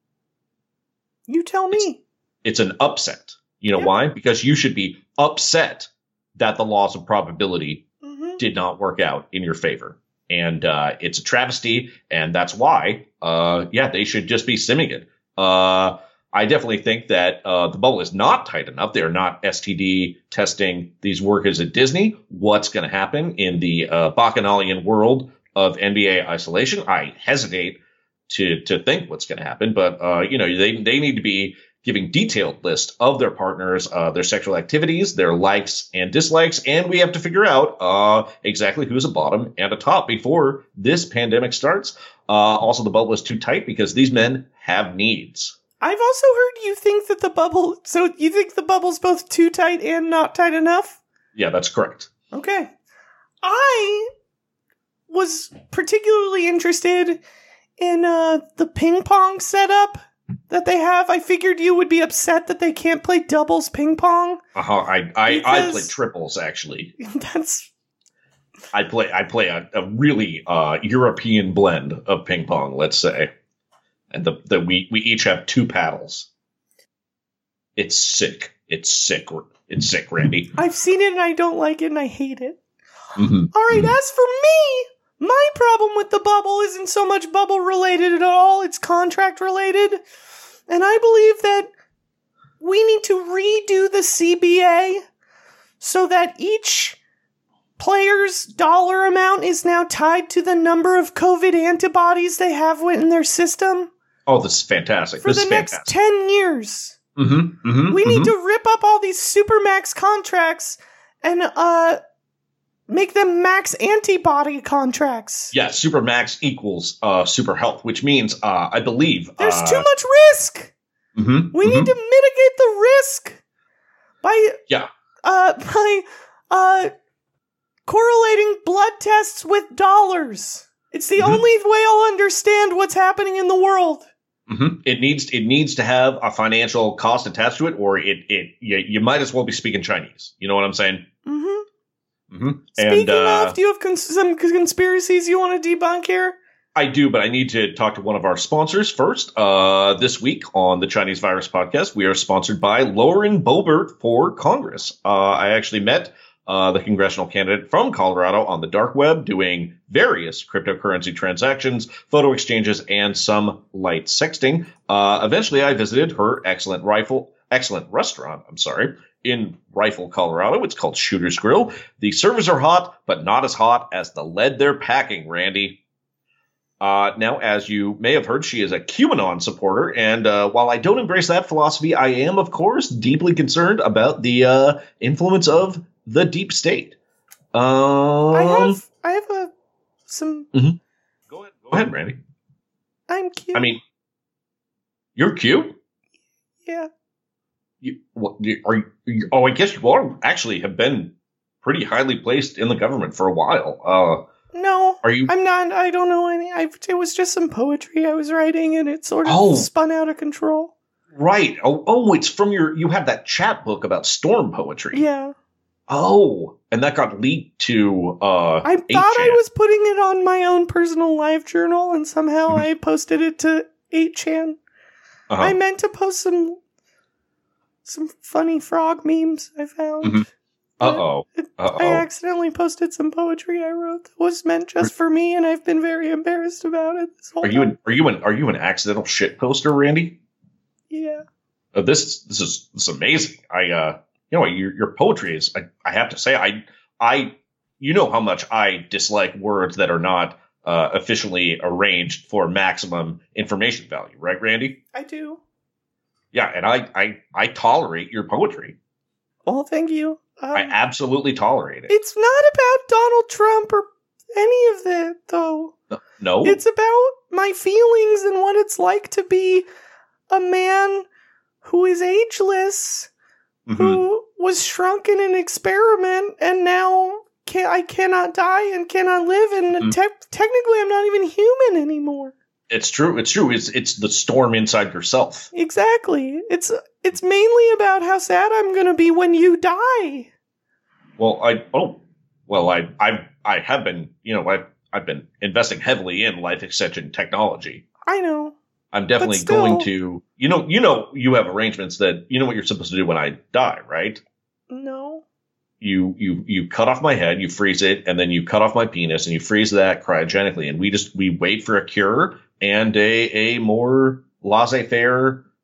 You tell me. It's, it's an upset. You know yeah. why? Because you should be upset that the laws of probability mm-hmm. did not work out in your favor. And uh, it's a travesty, and that's why, uh, yeah, they should just be simming it. Uh, I definitely think that uh, the bubble is not tight enough. They're not S T D testing these workers at Disney. What's going to happen in the uh, bacchanalian world of N B A isolation? I hesitate to to think what's going to happen, but uh, you know, they they need to be giving detailed list of their partners, uh, their sexual activities, their likes and dislikes, and we have to figure out uh, exactly who's a bottom and a top before this pandemic starts. Uh, also, the bubble is too tight because these men have needs. I've also heard you think that the bubble, so you think the bubble's both too tight and not tight enough? Yeah, that's correct. Okay. I was particularly interested in uh, the ping pong setup that they have. I figured you would be upset that they can't play doubles ping pong. Uh-huh. I I, I play triples, actually. That's... I play I play a, a really uh, European blend of ping pong, let's say. And the, the we, we each have two paddles. It's sick. It's sick. It's sick, Randy. I've seen it and I don't like it and I hate it. Mm-hmm. All right, mm-hmm. As for me, my problem with the bubble isn't so much bubble related at all. It's contract related. And I believe that we need to redo the C B A so that each player's dollar amount is now tied to the number of COVID antibodies they have in their system. Oh, this is fantastic. For this the is next fantastic. ten years. Mm-hmm, mm-hmm, we mm-hmm. need to rip up all these Supermax contracts and uh, make them max antibody contracts. Yeah, Supermax equals uh, Super Health, which means, uh, I believe... There's uh, too much risk. Mm-hmm, we mm-hmm. need to mitigate the risk by... Yeah. Uh, by uh, correlating blood tests with dollars. It's the mm-hmm. only way I'll understand what's happening in the world. Mm-hmm. It needs it needs to have a financial cost attached to it, or it it you, you might as well be speaking Chinese. You know what I'm saying? Mm-hmm. Mm-hmm. Speaking and, uh, of, do you have cons- some conspiracies you want to debunk here? I do, but I need to talk to one of our sponsors first. Uh, this week on the Chinese Virus Podcast, we are sponsored by Lauren Boebert for Congress. Uh, I actually met Uh, the congressional candidate from Colorado on the dark web doing various cryptocurrency transactions, photo exchanges, and some light sexting. Uh, eventually, I visited her excellent rifle, excellent restaurant, I'm sorry, in Rifle, Colorado. It's called Shooter's Grill. The servers are hot, but not as hot as the lead they're packing, Randy. Uh, now, as you may have heard, she is a QAnon supporter, and uh, while I don't embrace that philosophy, I am, of course, deeply concerned about the uh, influence of the deep state. Um, I have, I have a some. Mm-hmm. Go ahead, go ahead, Randy. I'm cute. I mean, you're cute. Yeah. You, what, you, are you? Oh, I guess you are. Actually, have been pretty highly placed in the government for a while. Uh, no, are you? I'm not. I don't know any. I, it was just some poetry I was writing, and it sort of oh. spun out of control. Right. Oh, oh, it's from your. You have that chat book about storm poetry. Yeah. Oh, and that got leaked to uh I thought I was putting it on my own personal live journal, and somehow mm-hmm. I posted it to eight chan. Uh-huh. I meant to post some some funny frog memes I found. Mm-hmm. Uh-oh. Uh-oh. I accidentally posted some poetry I wrote that was meant just for me, and I've been very embarrassed about it this whole Are you time. an are you an are you an accidental shit poster, Randy? Yeah. Uh, this this is this is amazing. I uh You know, your your poetry is, I, I have to say, I, I, you know how much I dislike words that are not uh, efficiently arranged for maximum information value, right, Randy? I do. Yeah, and I, I, I tolerate your poetry. Oh, thank you. Um, I absolutely tolerate it. It's not about Donald Trump or any of that, though. No? It's about my feelings and what it's like to be a man who is ageless. Mm-hmm. Who was shrunk in an experiment, and now can, I cannot die and cannot live, and mm-hmm. te- technically I'm not even human anymore. It's true. It's true. It's it's the storm inside yourself. Exactly. It's it's mainly about how sad I'm going to be when you die. Well, I oh well I I I have been you know I I've been investing heavily in life extension technology. I know. I'm definitely still, going to, you know, you know, you have arrangements that, you know what you're supposed to do when I die, right? No. You, you, you cut off my head, you freeze it, and then you cut off my penis and you freeze that cryogenically. And we just, we wait for a cure and a, a more laissez-faire,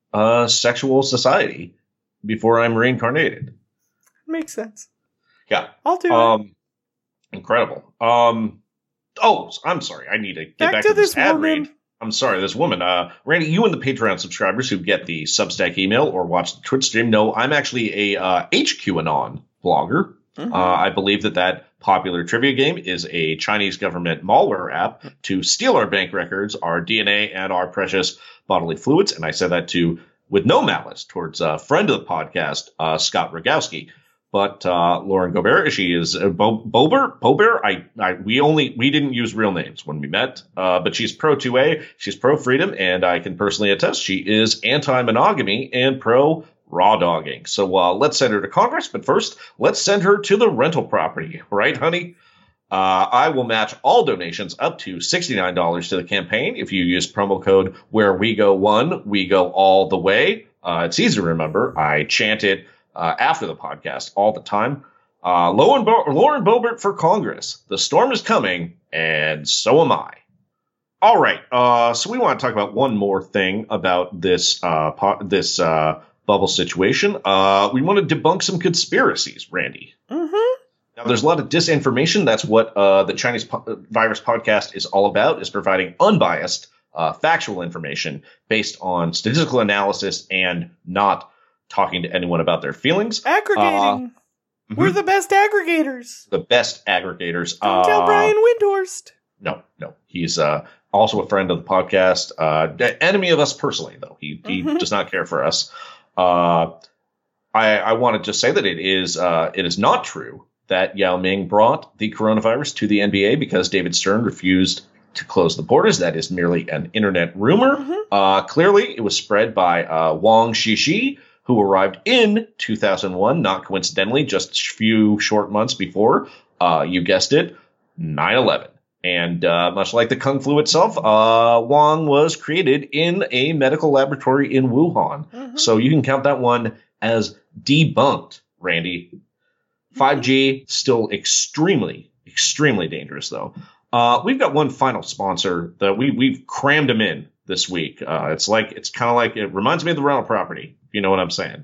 uh, sexual society before I'm reincarnated. Makes sense. Yeah. I'll do um, it. Incredible. Um, oh, I'm sorry. I need to get back, Back to, to this this ad woman. read. I'm sorry, this woman. Uh, Randy, you and the Patreon subscribers who get the Substack email or watch the Twitch stream know I'm actually a uh, HQAnon blogger. Mhm. Uh, I believe that that popular trivia game is a Chinese government malware app to steal our bank records, our D N A, and our precious bodily fluids. And I said that to with no malice towards a friend of the podcast, uh, Scott Rogowski. But uh, Lauren Gobert, she is uh, Bo- Bober. Bober. I, I, we only we didn't use real names when we met. Uh, but she's pro two A. She's pro freedom, and I can personally attest she is anti-monogamy and pro raw dogging. So uh, let's send her to Congress. But first, let's send her to the rental property, right, honey? Uh, I will match all donations up to sixty-nine dollars to the campaign if you use promo code Where We Go One. We go all the way. Uh, it's easy to remember. I chant it uh, after the podcast all the time. Uh, Lauren, Bo- Lauren Boebert for Congress. The storm is coming, and so am I. All right. Uh, so we want to talk about one more thing about this uh, po- this uh, bubble situation. Uh, we want to debunk some conspiracies, Randy. Mm-hmm. Now, there's a lot of disinformation. That's what uh, the Chinese po- virus podcast is all about, is providing unbiased, uh, factual information based on statistical analysis and not talking to anyone about their feelings. Aggregating. Uh, We're mhm. the best aggregators. The best aggregators. Don't uh, tell Brian Windhorst. No, no. He's uh, also a friend of the podcast. Uh, enemy of us personally, though. He, he Mhm. does not care for us. Uh, I, I want to just say that it is uh, it is not true that Yao Ming brought the coronavirus to the N B A because David Stern refused to close the borders. That is merely an internet rumor. Mhm. Uh, clearly, it was spread by uh, Wang Shishi, who arrived in two thousand one, not coincidentally, just a few short months before, uh, you guessed it, nine eleven. And uh, much like the Kung Flu itself, uh, Wang was created in a medical laboratory in Wuhan. Mhm. So you can count that one as debunked, Randy. five G, still extremely, extremely dangerous, though. Uh, we've got one final sponsor that we, we've crammed them in this week. Uh, it's like, it's kind of like, it reminds me of the rental property, if you know what I'm saying.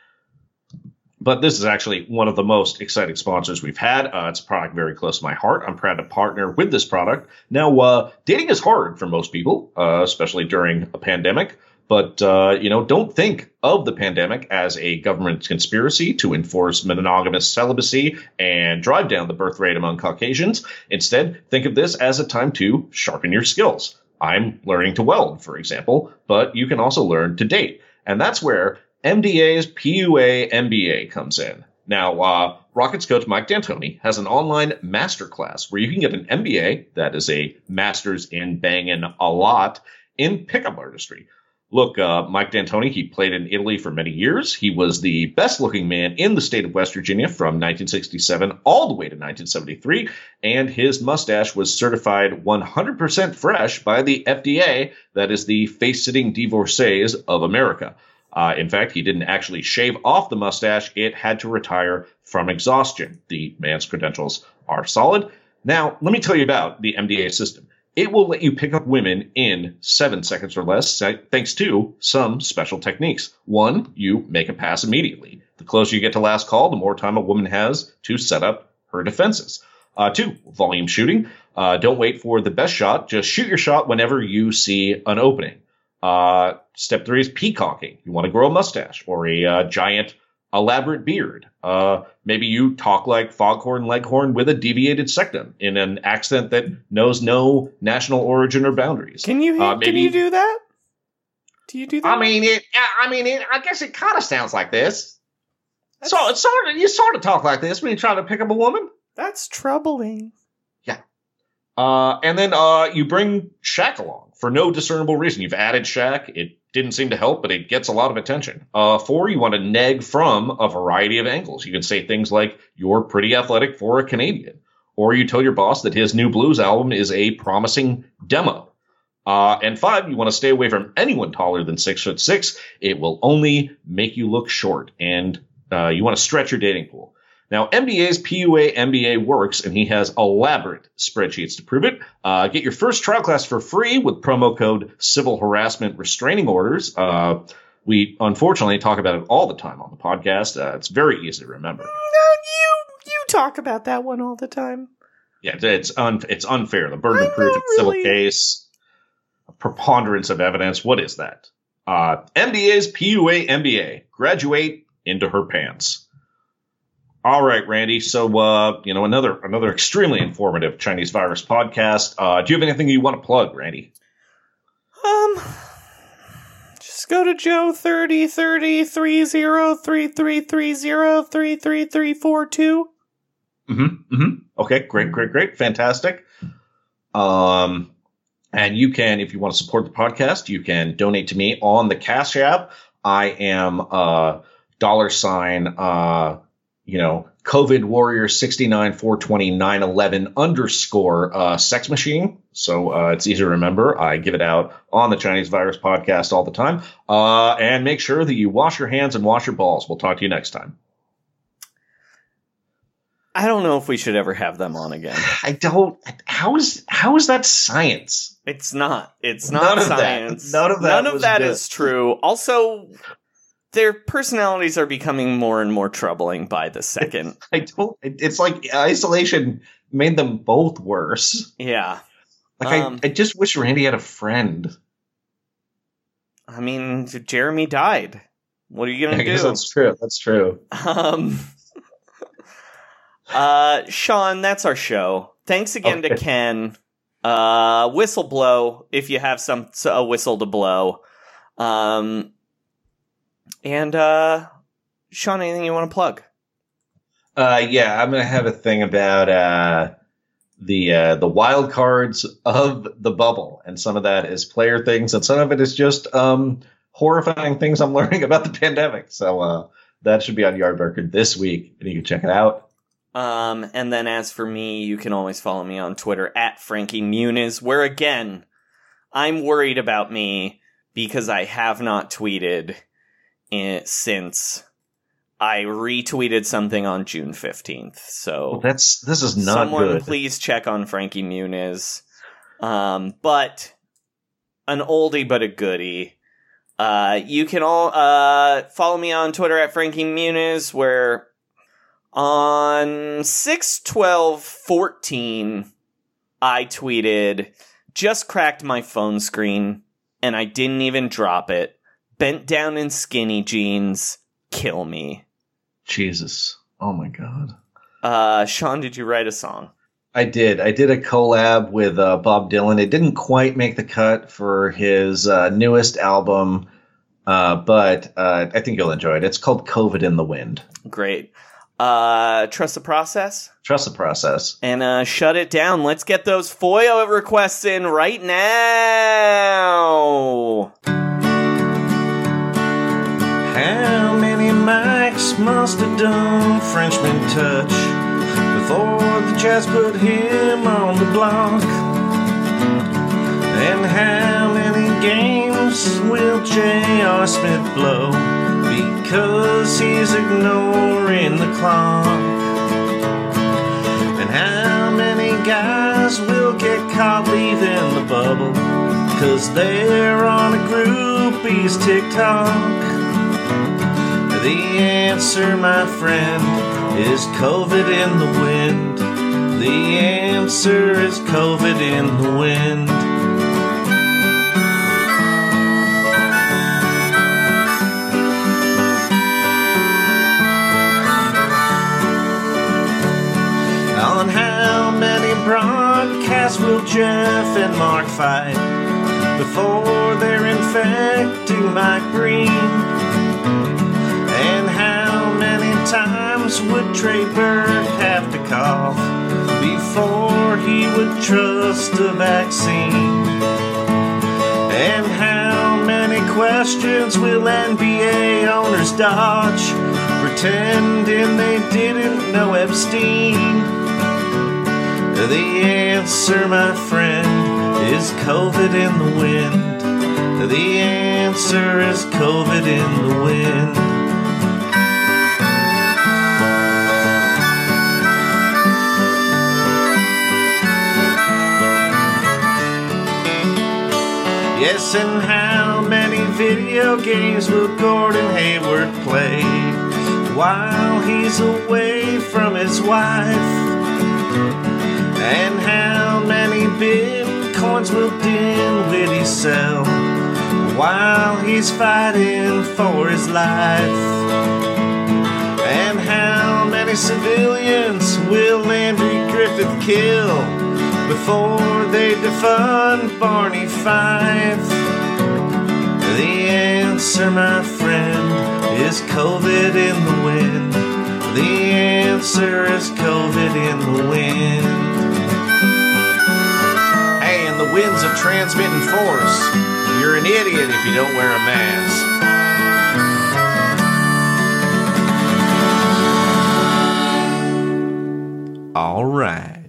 But this is actually one of the most exciting sponsors we've had. Uh, it's a product very close to my heart. I'm proud to partner with this product. Now, uh, dating is hard for most people, uh, especially during a pandemic. But, uh, you know, don't think of the pandemic as a government conspiracy to enforce monogamous celibacy and drive down the birth rate among Caucasians. Instead, think of this as a time to sharpen your skills. I'm learning to weld, for example, but you can also learn to date. And that's where M D A's P U A M B A comes in. Now, uh, Rockets coach Mike D'Antoni has an online masterclass where you can get an M B A, that is a master's in banging a lot, in pickup artistry. Look, uh, Mike D'Antoni, he played in Italy for many years. He was the best-looking man in the state of West Virginia from nineteen sixty-seven all the way to nineteen seventy-three, and his mustache was certified one hundred percent fresh by the F D A, that is the face-sitting divorcees of America. Uh, in fact, he didn't actually shave off the mustache. It had to retire from exhaustion. The man's credentials are solid. Now, let me tell you about the M D A system. It will let you pick up women in seven seconds or less, thanks to some special techniques. One, you make a pass immediately. The closer you get to last call, the more time a woman has to set up her defenses. Uh, two, volume shooting. Uh, don't wait for the best shot. Just shoot your shot whenever you see an opening. Uh, step three is peacocking. You want to grow a mustache or a uh, giant elaborate beard. Uh, maybe you talk like Foghorn Leghorn with a deviated septum in an accent that knows no national origin or boundaries. Can you Uh, maybe- can you do that? Do you do that? I mean, it. I mean, it. I guess it kind of sounds like this. So it's sort of you sort of talk like this when you try to pick up a woman. That's troubling. Uh, and then uh, you bring Shaq along for no discernible reason. You've added Shaq. It didn't seem to help, but it gets a lot of attention. Uh, four, you want to neg from a variety of angles. You can say things like, you're pretty athletic for a Canadian. Or you tell your boss that his new blues album is a promising demo. Uh, and five, you want to stay away from anyone taller than six foot six. It will only make you look short. And uh, you want to stretch your dating pool. Now, M D A's P U A M B A works, and he has elaborate spreadsheets to prove it. Uh, get your first trial class for free with promo code Civil Harassment Restraining Orders. Uh, we unfortunately talk about it all the time on the podcast. Uh, it's very easy to remember. No, you you talk about that one all the time. Yeah, it's un, it's unfair. The burden of proof in really. civil case, a preponderance of evidence. What is that? Uh, M B A's P U A M B A. Graduate into her pants. All right, Randy. So, uh, you know, another another extremely informative Chinese virus podcast. Uh, do you have anything you want to plug, Randy? Um, just go to Joe thirty thirty three zero three three three zero three three three four two. Mm-hmm. Mm-hmm. Okay, great, great, great. Fantastic. Um, and you can, if you want to support the podcast, you can donate to me on the Cash App. I am uh dollar sign uh you know COVID Warrior sixty-nine four twenty nine eleven underscore uh sex machine. So uh it's easy to remember. I give it out on the Chinese Virus Podcast all the time. Uh and make sure that you wash your hands and wash your balls. We'll talk to you next time. I don't know if we should ever have them on again. I don't. How is how is that science? It's not. It's not None of science. That. None of that. None of was that good. is true. Also, their personalities are becoming more and more troubling by the second. I don't. It's like isolation made them both worse. Yeah. Like um, I, I just wish Randy had a friend. I mean, Jeremy died. What are you gonna I guess do? that's true. That's true. Um. Uh, Sean, that's our show. Thanks again Okay. to Ken. Uh, whistle blow if you have some a whistle to blow. Um, and uh, Sean, anything you want to plug? Uh, yeah, I'm gonna have a thing about uh the uh the wild cards of the bubble, and some of that is player things, and some of it is just um horrifying things I'm learning about the pandemic. So uh, that should be on Yardbarker this week, and you can check it out. Um, and then as for me, you can always follow me on Twitter at Frankie Muniz, where again, I'm worried about me because I have not tweeted in, since I retweeted something on June fifteenth. So Well, that's this is not someone good. please check on Frankie Muniz. Um, but an oldie but a goodie. Uh, you can all uh follow me on Twitter at Frankie Muniz, where on six twelve fourteen, I tweeted, just cracked my phone screen, and I didn't even drop it. Bent down in skinny jeans, kill me. Jesus. Oh my God. Uh, Sean, did you write a song? I did. I did a collab with uh, Bob Dylan. It didn't quite make the cut for his uh, newest album, uh, but uh, I think you'll enjoy it. It's called COVID in the Wind. Great. Uh, trust the process? Trust the process. And uh, shut it down. Let's get those F O I A requests in right now. How many mics must have done Frenchman touch before the Jazz put him on the block? And how many games will J R. Smith blow because he's ignoring the clock? And how many guys will get caught leaving the bubble because they're on a groupie's TikTok? The answer, my friend, is COVID in the wind. The answer is COVID in the wind. On how many broadcasts will Jeff and Mark fight before they're infecting Mike Breen? And how many times would Trey Burke have to cough before he would trust a vaccine? And how many questions will N B A owners dodge, pretending they didn't know Epstein? The answer, my friend, is COVID in the wind. The answer is COVID in the wind. Yes, and how many video games will Gordon Hayward play while he's away from his wife? And how many bitcoins will Dinwiddie sell while he's fighting for his life? And how many civilians will Landry Griffith kill before they defund Barney Fife? The answer, my friend, is COVID in the wind. The answer is COVID in the wind. Hey, and the wind's a transmitting force. You're an idiot if you don't wear a mask. All right.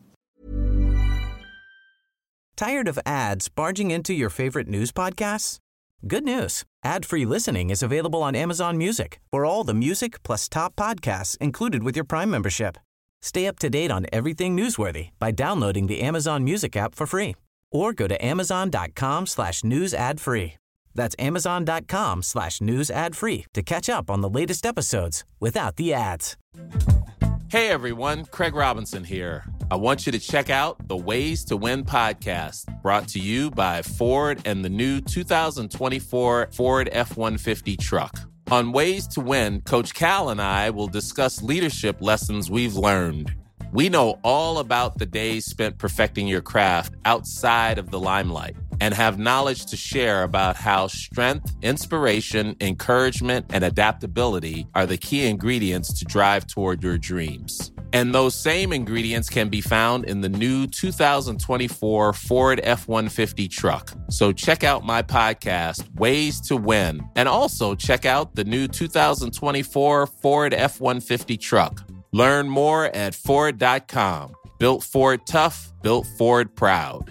Tired of ads barging into your favorite news podcasts? Good news. Ad-free listening is available on Amazon Music for all the music plus top podcasts included with your Prime membership. Stay up to date on everything newsworthy by downloading the Amazon Music app for free or go to amazon.com slash news ad free. That's amazon.com slash news ad free to catch up on the latest episodes without the ads. Hey everyone, Craig Robinson here. I want you to check out the Ways to Win podcast, brought to you by Ford and the new two thousand twenty-four Ford F one fifty truck. On Ways to Win, Coach Cal and I will discuss leadership lessons we've learned. We know all about the days spent perfecting your craft outside of the limelight and have knowledge to share about how strength, inspiration, encouragement, and adaptability are the key ingredients to drive toward your dreams. And those same ingredients can be found in the new two thousand twenty-four Ford F one fifty truck. So check out my podcast, Ways to Win, and also check out the new two thousand twenty-four Ford F one fifty truck. Learn more at Ford dot com. Built Ford tough, built Ford proud.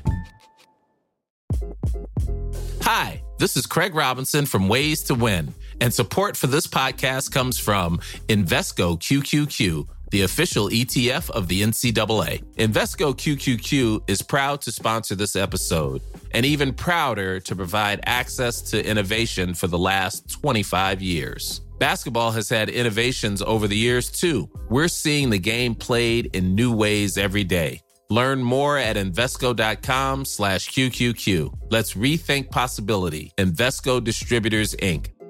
Hi, this is Craig Robinson from Ways to Win, and support for this podcast comes from Invesco Q Q Q, the official E T F of the N C double A. Invesco Q Q Q is proud to sponsor this episode, and even prouder to provide access to innovation for the last twenty-five years. Basketball has had innovations over the years, too. We're seeing the game played in new ways every day. Learn more at Invesco.com slash QQQ. Let's rethink possibility. Invesco Distributors, Incorporated.